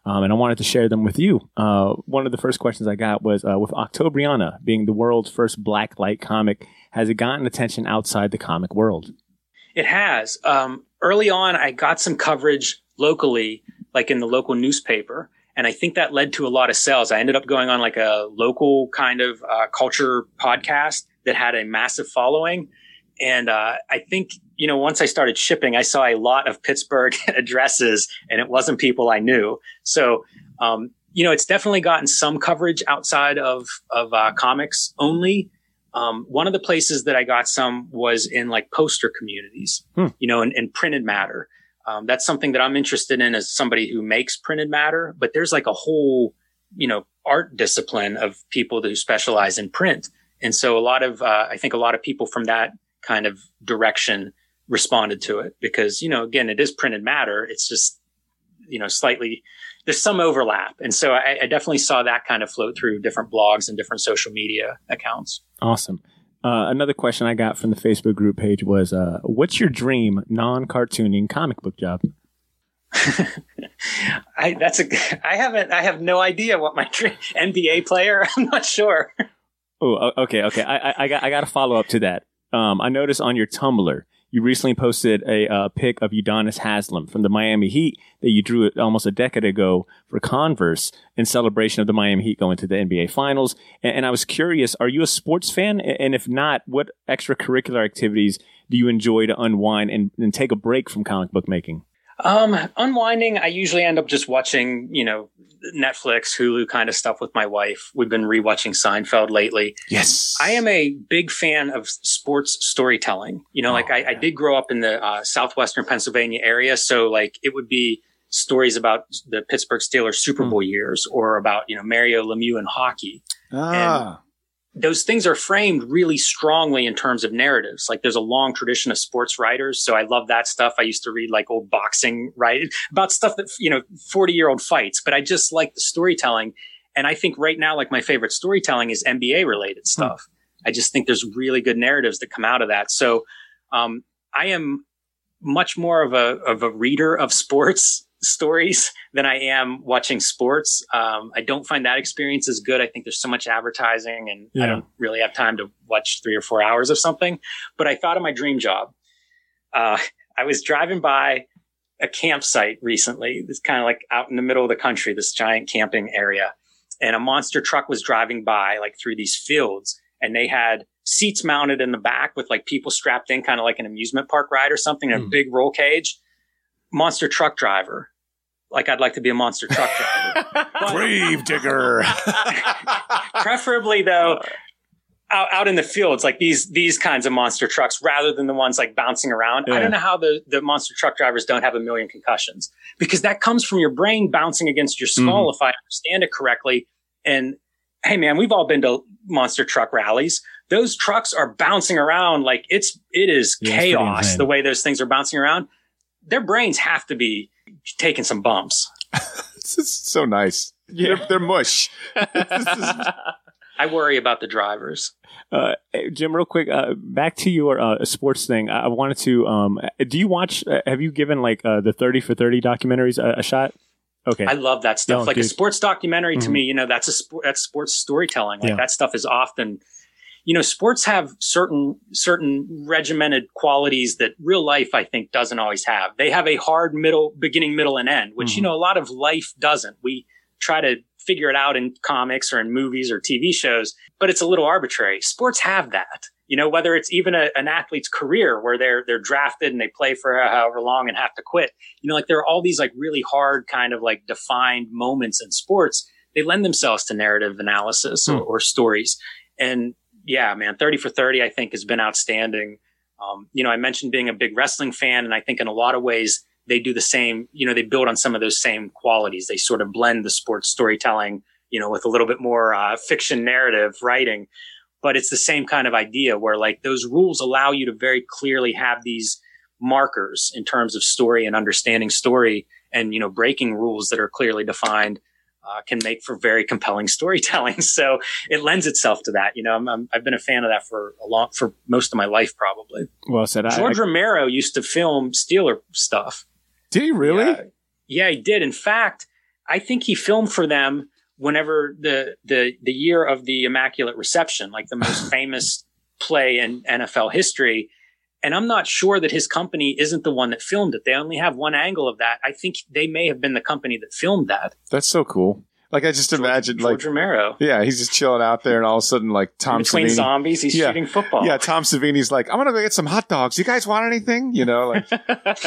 um, and I wanted to share them with you. Uh, one of the first questions I got was, uh, with Octobriana being the world's first black light comic, has it gotten attention outside the comic world? It has. Um, early on, I got some coverage locally, like in the local newspaper. And I think that led to a lot of sales. I ended up going on like a local kind of uh, culture podcast that had a massive following. And uh, I think, you know, once I started shipping, I saw a lot of Pittsburgh addresses, and it wasn't people I knew. So, um, you know, it's definitely gotten some coverage outside of, of uh, comics only. Um, one of the places that I got some was in like poster communities, hmm. you know, and, and printed matter. Um, that's something that I'm interested in as somebody who makes printed matter, but there's like a whole, you know, art discipline of people who specialize in print. And so a lot of, uh, I think a lot of people from that kind of direction responded to it because, you know, again, it is printed matter. It's just, you know, slightly, there's some overlap. And so I, I definitely saw that kind of float through different blogs and different social media accounts. Awesome. Uh, another question I got from the Facebook group page was, uh, what's your dream non-cartooning comic book job? I, that's a, I haven't, I have no idea what my dream, N B A player. I'm not sure. Oh, okay. Okay. I, I, I got, I got to follow up to that. Um, I noticed on your Tumblr, you recently posted a uh, pic of Udonis Haslem from the Miami Heat that you drew almost a decade ago for Converse in celebration of the Miami Heat going to the N B A Finals. And, and I was curious, are you a sports fan? And if not, what extracurricular activities do you enjoy to unwind and, and take a break from comic book making? Um, unwinding, I usually end up just watching, you know, Netflix, Hulu kind of stuff with my wife. We've been rewatching Seinfeld lately. Yes. I am a big fan of sports storytelling. You know, oh, like I, yeah. I did grow up in the uh, southwestern Pennsylvania area. So like it would be stories about the Pittsburgh Steelers Super Bowl mm. years or about, you know, Mario Lemieux in hockey. Ah. And those things are framed really strongly in terms of narratives. Like there's a long tradition of sports writers. So I love that stuff. I used to read like old boxing, right? About stuff that, you know, forty year old fights, but I just like the storytelling. And I think right now, like my favorite storytelling is N B A related stuff. Hmm. I just think there's really good narratives that come out of that. So, um, I am much more of a, of a reader of sports stories than I am watching sports. Um, I don't find that experience as good. I think there's so much advertising and yeah. I don't really have time to watch three or four hours of something, but I thought of my dream job. Uh, I was driving by a campsite recently. It's kind of like out in the middle of the country, this giant camping area, and a monster truck was driving by like through these fields, and they had seats mounted in the back with like people strapped in, kind of like an amusement park ride or something, and mm. a big roll cage. Monster truck driver. Like I'd like to be a monster truck driver. Grave digger. Preferably though, out, out in the fields, like these, these kinds of monster trucks rather than the ones like bouncing around. Yeah. I don't know how the, the monster truck drivers don't have a million concussions, because that comes from your brain bouncing against your skull. Mm. If I understand it correctly. And hey man, we've all been to monster truck rallies. Those trucks are bouncing around. Like it's, it is yeah, chaos the way those things are bouncing around. Their brains have to be taking some bumps. This is so nice. Yeah. They're, they're mush. I worry about the drivers. Uh, Jim, real quick, uh, back to your uh, sports thing. I wanted to, um, do you watch, uh, have you given like uh, the thirty for thirty documentaries a, a shot? Okay. I love that stuff. No, like dude. A sports documentary to mm-hmm. me, you know, that's a sport, that's sports storytelling. Like yeah. that stuff is often, you know, sports have certain, certain regimented qualities that real life, I think, doesn't always have. They have a hard middle, beginning, middle, and end, which, mm-hmm. you know, a lot of life doesn't. We try to figure it out in comics or in movies or T V shows, but it's a little arbitrary. Sports have that, you know, whether it's even a, an athlete's career where they're, they're drafted and they play for however long and have to quit. You know, like there are all these like really hard kind of like defined moments in sports. They lend themselves to narrative analysis mm. or, or stories. And yeah, man, thirty for thirty, I think, has been outstanding. Um, you know, I mentioned being a big wrestling fan, and I think in a lot of ways they do the same, you know, they build on some of those same qualities. They sort of blend the sports storytelling, you know, with a little bit more uh, fiction narrative writing. But it's the same kind of idea where like those rules allow you to very clearly have these markers in terms of story and understanding story, and, you know, breaking rules that are clearly defined. Uh, can make for very compelling storytelling. So it lends itself to that. You know, I'm, I'm, I've been a fan of that for a long, for most of my life, probably. Well said. George I, I, Romero used to film Steeler stuff. Did he really? Yeah, yeah, he did. In fact, I think he filmed for them whenever the the the year of the Immaculate Reception, like the most famous play in N F L history. And I'm not sure that his company isn't the one that filmed it. They only have one angle of that. I think they may have been the company that filmed that. That's so cool. Like, I just George, imagine, George like, Romero. Yeah, he's just chilling out there, and all of a sudden, like, Tom In between Savini, zombies, he's yeah, shooting football. Yeah, Tom Savini's like, I'm gonna go get some hot dogs. You guys want anything? You know, like.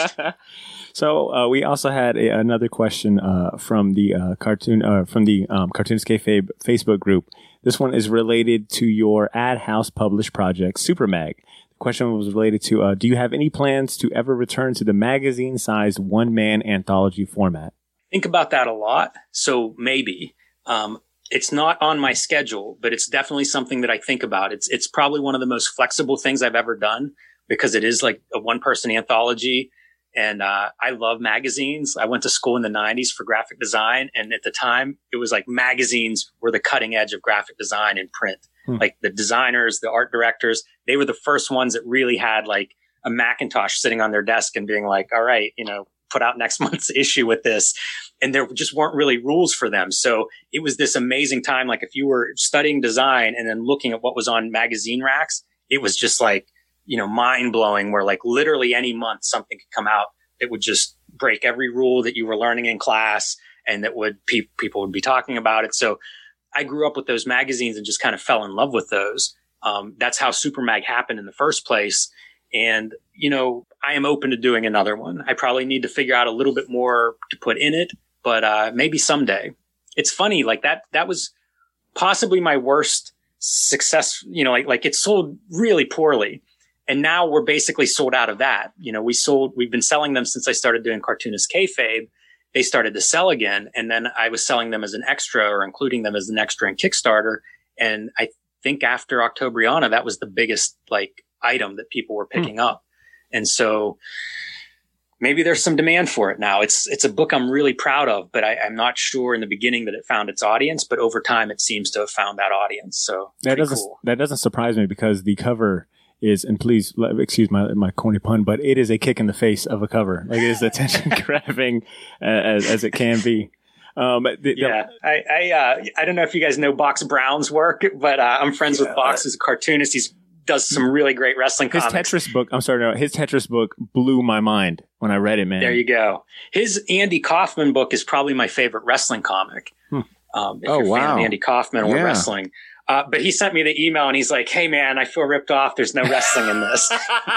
So uh, we also had a, another question uh, from the uh, cartoon uh, from the um, Cartoonist Kayfabe Facebook group. This one is related to your Ad House published project, Supermag. The question was related to: uh, do you have any plans to ever return to the magazine-sized one-man anthology format? Think about that a lot. So maybe. Um, it's not on my schedule, but it's definitely something that I think about. It's it's probably one of the most flexible things I've ever done because it is like a one-person anthology. And uh, I love magazines. I went to school in the nineties for graphic design. And at the time, it was like magazines were the cutting edge of graphic design in print. Hmm. Like the designers, the art directors, they were the first ones that really had like a Macintosh sitting on their desk and being like, all right, you know, put out next month's issue with this. And there just weren't really rules for them. So it was this amazing time. Like if you were studying design and then looking at what was on magazine racks, it was just like, you know, mind blowing where like literally any month something could come out that would just break every rule that you were learning in class and that would pe- people would be talking about it. So I grew up with those magazines and just kind of fell in love with those. Um, that's how Supermag happened in the first place. And, you know, I am open to doing another one. I probably need to figure out a little bit more to put in it, but uh, maybe someday. It's funny, like that, that was possibly my worst success. You know, like, like it sold really poorly. And now we're basically sold out of that. You know, we sold, we've been selling them since I started doing Cartoonist Kayfabe. They started to sell again. And then I was selling them as an extra or including them as an extra in Kickstarter. And I think after Octobriana, that was the biggest like item that people were picking hmm. up. And so maybe there's some demand for it now. It's, it's a book I'm really proud of, but I, I'm not sure in the beginning that it found its audience, but over time it seems to have found that audience. So that doesn't, cool. that doesn't surprise me because the cover is, and please excuse my my corny pun, but it is a kick in the face of a cover. Like it is attention grabbing uh, as as it can be. Um, the, yeah, the, I I, uh, I don't know if you guys know Box Brown's work, but uh, I'm friends yeah. with Box as a cartoonist. He's does some really great wrestling his comics. Tetris book. I'm sorry, no, his Tetris book blew my mind when I read it, man. There you go. His Andy Kaufman book is probably my favorite wrestling comic. Hmm. Um, if oh, you're a wow. fan of Andy Kaufman or yeah. wrestling. Uh, but he sent me the email and he's like, hey, man, I feel ripped off. There's no wrestling in this.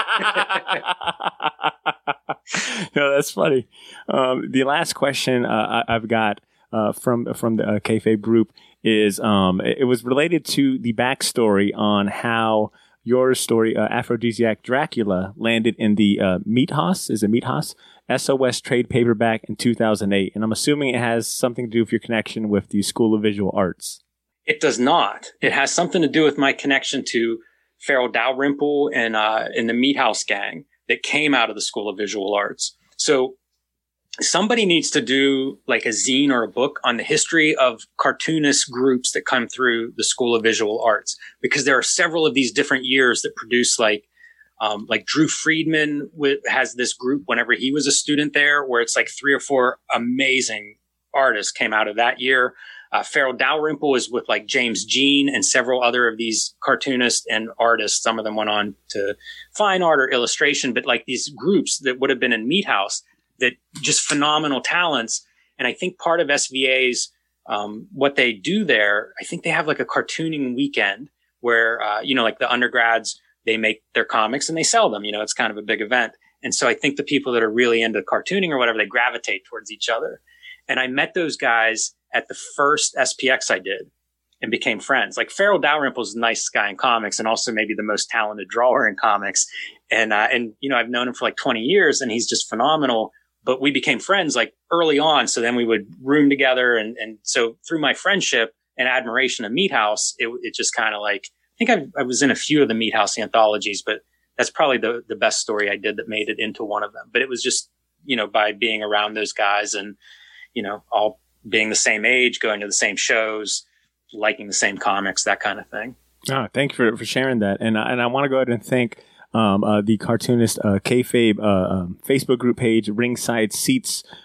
No, that's funny. Um, the last question uh, I, I've got uh, from from the uh, Kayfabe group is um, it, it was related to the backstory on how your story, uh, Aphrodisiac Dracula, landed in the uh, Meathas, is it Meathas? S O S trade paperback in two thousand eight. And I'm assuming it has something to do with your connection with the School of Visual Arts. It does not. It has something to do with my connection to Farrell Dalrymple and uh, and the Meathouse gang that came out of the School of Visual Arts. So somebody needs to do like a zine or a book on the history of cartoonist groups that come through the School of Visual Arts, because there are several of these different years that produce like um, like Drew Friedman w- has this group whenever he was a student there, where it's like three or four amazing artists came out of that year. Uh, Farrell Dalrymple is with like James Jean and several other of these cartoonists and artists. Some of them went on to fine art or illustration, but like these groups that would have been in Meathouse that just phenomenal talents. And I think part of S V A's, um, what they do there, I think they have like a cartooning weekend where, uh, you know, like the undergrads, they make their comics and they sell them. You know, it's kind of a big event. And so I think the people that are really into cartooning or whatever, they gravitate towards each other. And I met those guys at the first S P X I did and became friends. Like Farrell Dalrymple's a nice guy in comics and also maybe the most talented drawer in comics. And, uh, and, you know, I've known him for like twenty years and he's just phenomenal, but we became friends like early on. So then we would room together. And, and so through my friendship and admiration of Meathouse, it, it just kind of like, I think I, I was in a few of the Meathouse anthologies, but that's probably the, the best story I did that made it into one of them. But it was just, you know, by being around those guys and, you know, all being the same age, going to the same shows, liking the same comics, that kind of thing. Oh, thank you for, for sharing that. And, and I want to go ahead and thank um, uh, the cartoonist uh, Kayfabe uh, um, Facebook group page, Ringside Seats,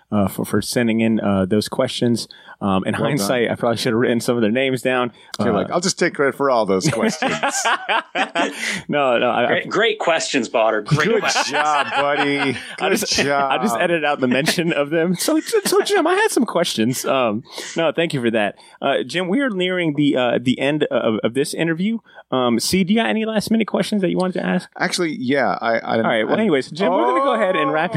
uh, for, for sending in uh, those questions. Um, in Well hindsight, done. I probably should have written some of their names down. You're Uh, like, I'll just take credit for all those questions. no, no. I, I, Great, great questions, Botter. Great Good questions. job, buddy. Good I just, job. I just edited out the mention of them. So, so Jim, I had some questions. Um, no, thank you for that, uh, Jim. We are nearing the uh, the end of, of this interview. Um, C, do you got any last minute questions that you wanted to ask? Actually, yeah. I, I All right. Well, I- anyways, Jim, we're gonna go ahead and wrap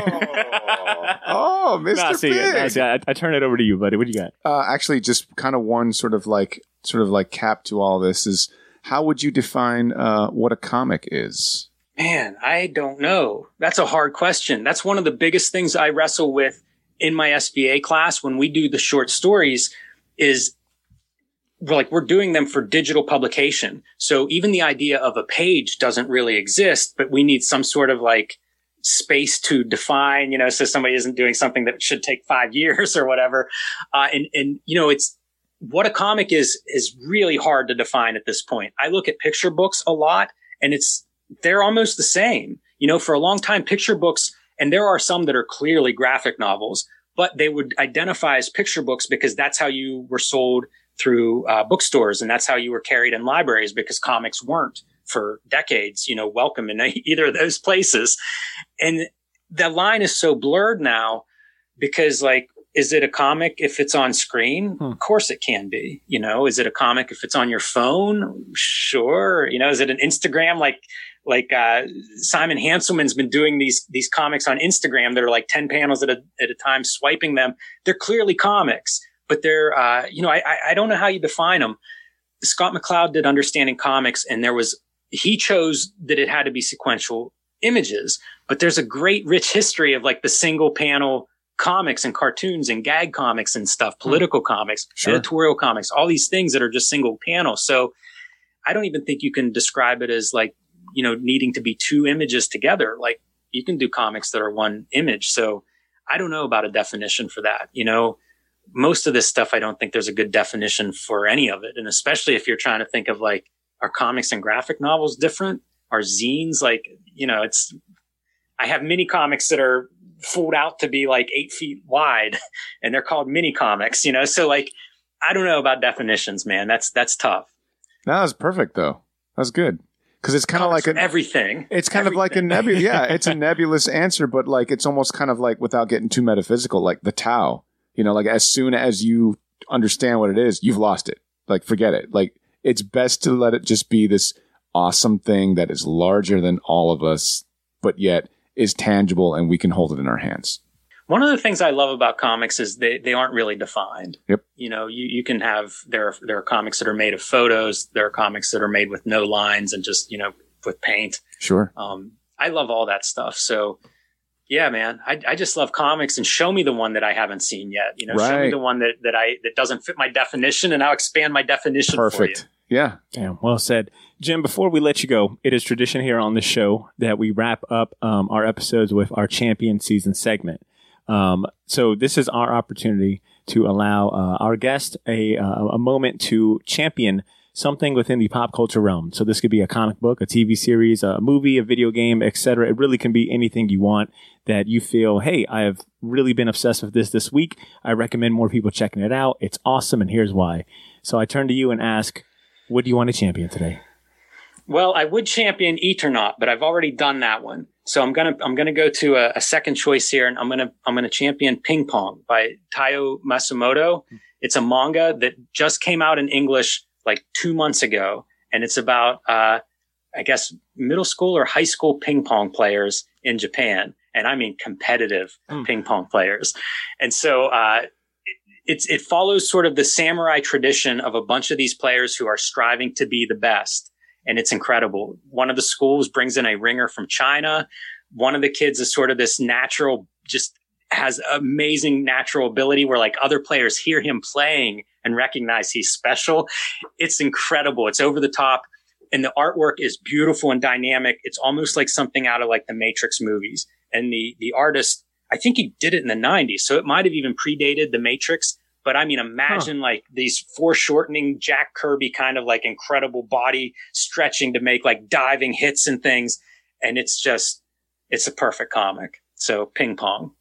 it. Oh, Mister Nah, see, Big. nah, see, I, I turn it over to you, buddy. What do you got? Uh, actually, just kind of one sort of like sort of like cap to all this is how would you define uh, what a comic is? Man, I don't know. That's a hard question. That's one of the biggest things I wrestle with in my S B A class when we do the short stories is we're like, we're doing them for digital publication. So even the idea of a page doesn't really exist, but we need some sort of like space to define, you know, so somebody isn't doing something that should take five years or whatever. Uh, and, and, you know, it's what a comic is, is really hard to define at this point. I look at picture books a lot and it's, they're almost the same, you know, for a long time, picture books, and there are some that are clearly graphic novels, but they would identify as picture books because that's how you were sold through uh, bookstores. And that's how you were carried in libraries because comics weren't for decades, you know, welcome in either of those places. And the line is so blurred now because like, is it a comic if it's on screen? Hmm. Of course it can be, you know, is it a comic if it's on your phone? Sure. You know, is it an Instagram? Like, like, uh, Simon Hanselman's been doing these, these comics on Instagram that are like ten panels at a, at a time, swiping them. They're clearly comics, but they're, uh, you know, I, I don't know how you define them. Scott McCloud did Understanding Comics, and there was, he chose that it had to be sequential images, but there's a great rich history of like the single panel comics and cartoons and gag comics and stuff, political mm. comics, sure. editorial comics, all these things that are just single panel. So I don't even think you can describe it as like, you know, needing to be two images together. Like you can do comics that are one image. So I don't know about a definition for that. You know, most of this stuff, I don't think there's a good definition for any of it. And especially if you're trying to think of like, are comics and graphic novels different? Are zines like, you know, it's, I have mini comics that are fooled out to be like eight feet wide and they're called mini comics, you know? So like, I don't know about definitions, man. That's, that's tough. That was perfect though. That was good. Cause it's kind of like an, everything. It's kind everything. of like a nebulous. Yeah. It's a nebulous answer, but like, it's almost kind of like without getting too metaphysical, like the Tao, you know, like as soon as you understand what it is, you've lost it. Like, forget it. Like it's best to let it just be this awesome thing that is larger than all of us, but yet is tangible and we can hold it in our hands. One of the things I love about comics is they, they aren't really defined. Yep. You know, you, you can have, there are, there are comics that are made of photos. There are comics that are made with no lines and just, you know, with paint. Sure. Um, I love all that stuff. So yeah, man, I, I just love comics, and show me the one that I haven't seen yet. You know, right. Show me the one that, that I, that doesn't fit my definition, and I'll expand my definition Perfect. for you. Yeah. Damn, well said. Jim, before we let you go, it is tradition here on the show that we wrap up um, our episodes with our champion season segment. Um, so this is our opportunity to allow uh, our guest a, uh, a moment to champion something within the pop culture realm. So this could be a comic book, a T V series, a movie, a video game, et cetera. It really can be anything you want that you feel, hey, I have really been obsessed with this this week. I recommend more people checking it out. It's awesome, and here's why. So I turn to you and ask, what do you want to champion today? Well, I would champion Eternaut, but I've already done that one. So I'm gonna I'm gonna go to a, a second choice here, and I'm gonna I'm gonna champion Ping Pong by Taiyo Matsumoto. It's a manga that just came out in English like two months ago, and it's about uh, I guess middle school or high school ping pong players in Japan, and I mean competitive mm. ping pong players. And so uh, it, it's it follows sort of the samurai tradition of a bunch of these players who are striving to be the best. And it's incredible. One of the schools brings in a ringer from China. One of the kids is sort of this natural, just has amazing natural ability where like other players hear him playing and recognize he's special. It's incredible. It's over the top. And the artwork is beautiful and dynamic. It's almost like something out of like the Matrix movies. And the, the artist, I think he did it in the nineties. So it might have even predated the Matrix. But I mean, imagine huh. like these foreshortening Jack Kirby kind of like incredible body stretching to make like diving hits and things. And it's just, it's a perfect comic. So Ping Pong.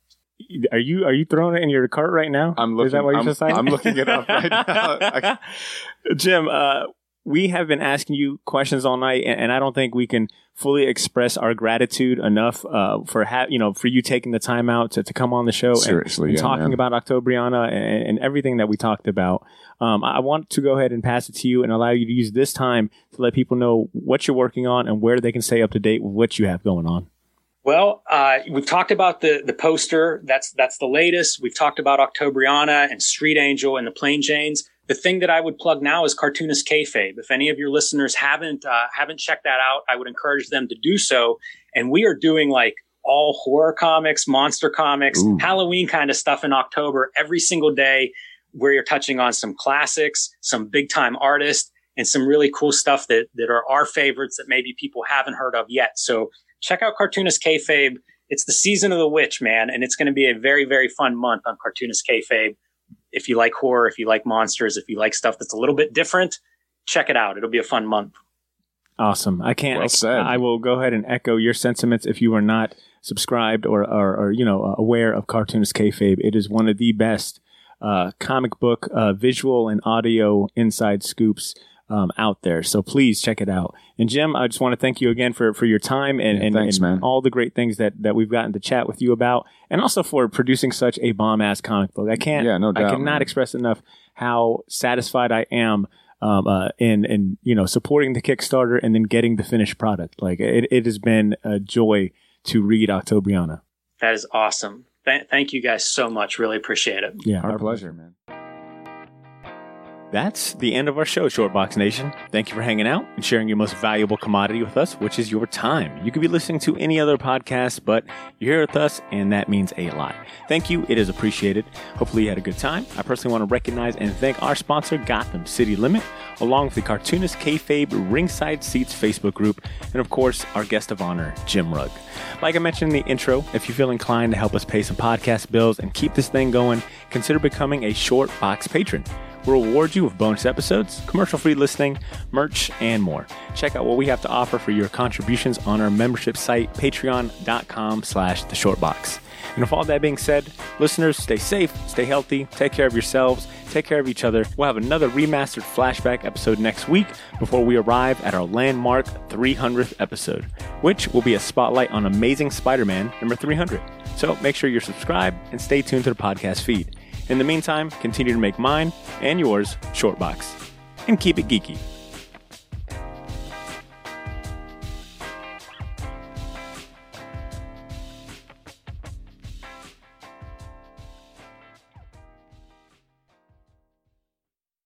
are you are you throwing it in your cart right now? I'm looking. Is that what you're I'm, just saying? I'm looking it up right now. I, Jim, uh, we have been asking you questions all night, and, and I don't think we can fully express our gratitude enough uh, for ha- you know for you taking the time out to, to come on the show Seriously, and, and yeah, talking man. about Octobriana and, and everything that we talked about. Um, I want to go ahead and pass it to you and allow you to use this time to let people know what you're working on and where they can stay up to date with what you have going on. Well, uh, we've talked about the the poster. That's that's the latest. We've talked about Octobriana and Street Angel and the Plain Janes. The thing that I would plug now is Cartoonist Kayfabe. If any of your listeners haven't uh, haven't checked that out, I would encourage them to do so. And we are doing like all horror comics, monster comics, Ooh. Halloween kind of stuff in October every single day, where you're touching on some classics, some big time artists, and some really cool stuff that that are our favorites that maybe people haven't heard of yet. So check out Cartoonist Kayfabe. It's the season of the witch, man, and it's going to be a very, very fun month on Cartoonist Kayfabe. If you like horror, if you like monsters, if you like stuff that's a little bit different, check it out. It'll be a fun month. Awesome. I can't. Well I, said. I will go ahead and echo your sentiments. If you are not subscribed or, or, or you know, aware of Cartoonist Kayfabe, it is one of the best uh, comic book uh, visual and audio inside scoops um, out there. So please check it out. And Jim, I just want to thank you again for, for your time and, Yeah, and, thanks, and man. all the great things that, that we've gotten to chat with you about, and also for producing such a bomb ass comic book. I can't. Yeah, no I doubt, cannot man. express enough how satisfied I am um, uh, in in you know supporting the Kickstarter and then getting the finished product. Like it, it has been a joy to read Octobriana. That is awesome. Th- thank you guys so much. Really appreciate it. Yeah, Our pleasure, man. That's the end of our show, Shortbox Nation. Thank you for hanging out and sharing your most valuable commodity with us, which is your time. You could be listening to any other podcast, but you're here with us, and that means a lot. Thank you. It is appreciated. Hopefully you had a good time. I personally want to recognize and thank our sponsor, Gotham City Limit, along with the Cartoonist Kayfabe Ringside Seats Facebook group, and of course, our guest of honor, Jim Rugg. Like I mentioned in the intro, if you feel inclined to help us pay some podcast bills and keep this thing going, consider becoming a Shortbox patron. We'll reward you with bonus episodes, commercial-free listening, merch, and more. Check out what we have to offer for your contributions on our membership site, patreon.com slash the shortbox. And with all that being said, listeners, stay safe, stay healthy, take care of yourselves, take care of each other. We'll have another remastered flashback episode next week before we arrive at our landmark three hundredth episode, which will be a spotlight on Amazing Spider-Man number three hundred. So make sure you're subscribed and stay tuned to the podcast feed. In the meantime, continue to make mine and yours Shortbox. And keep it geeky.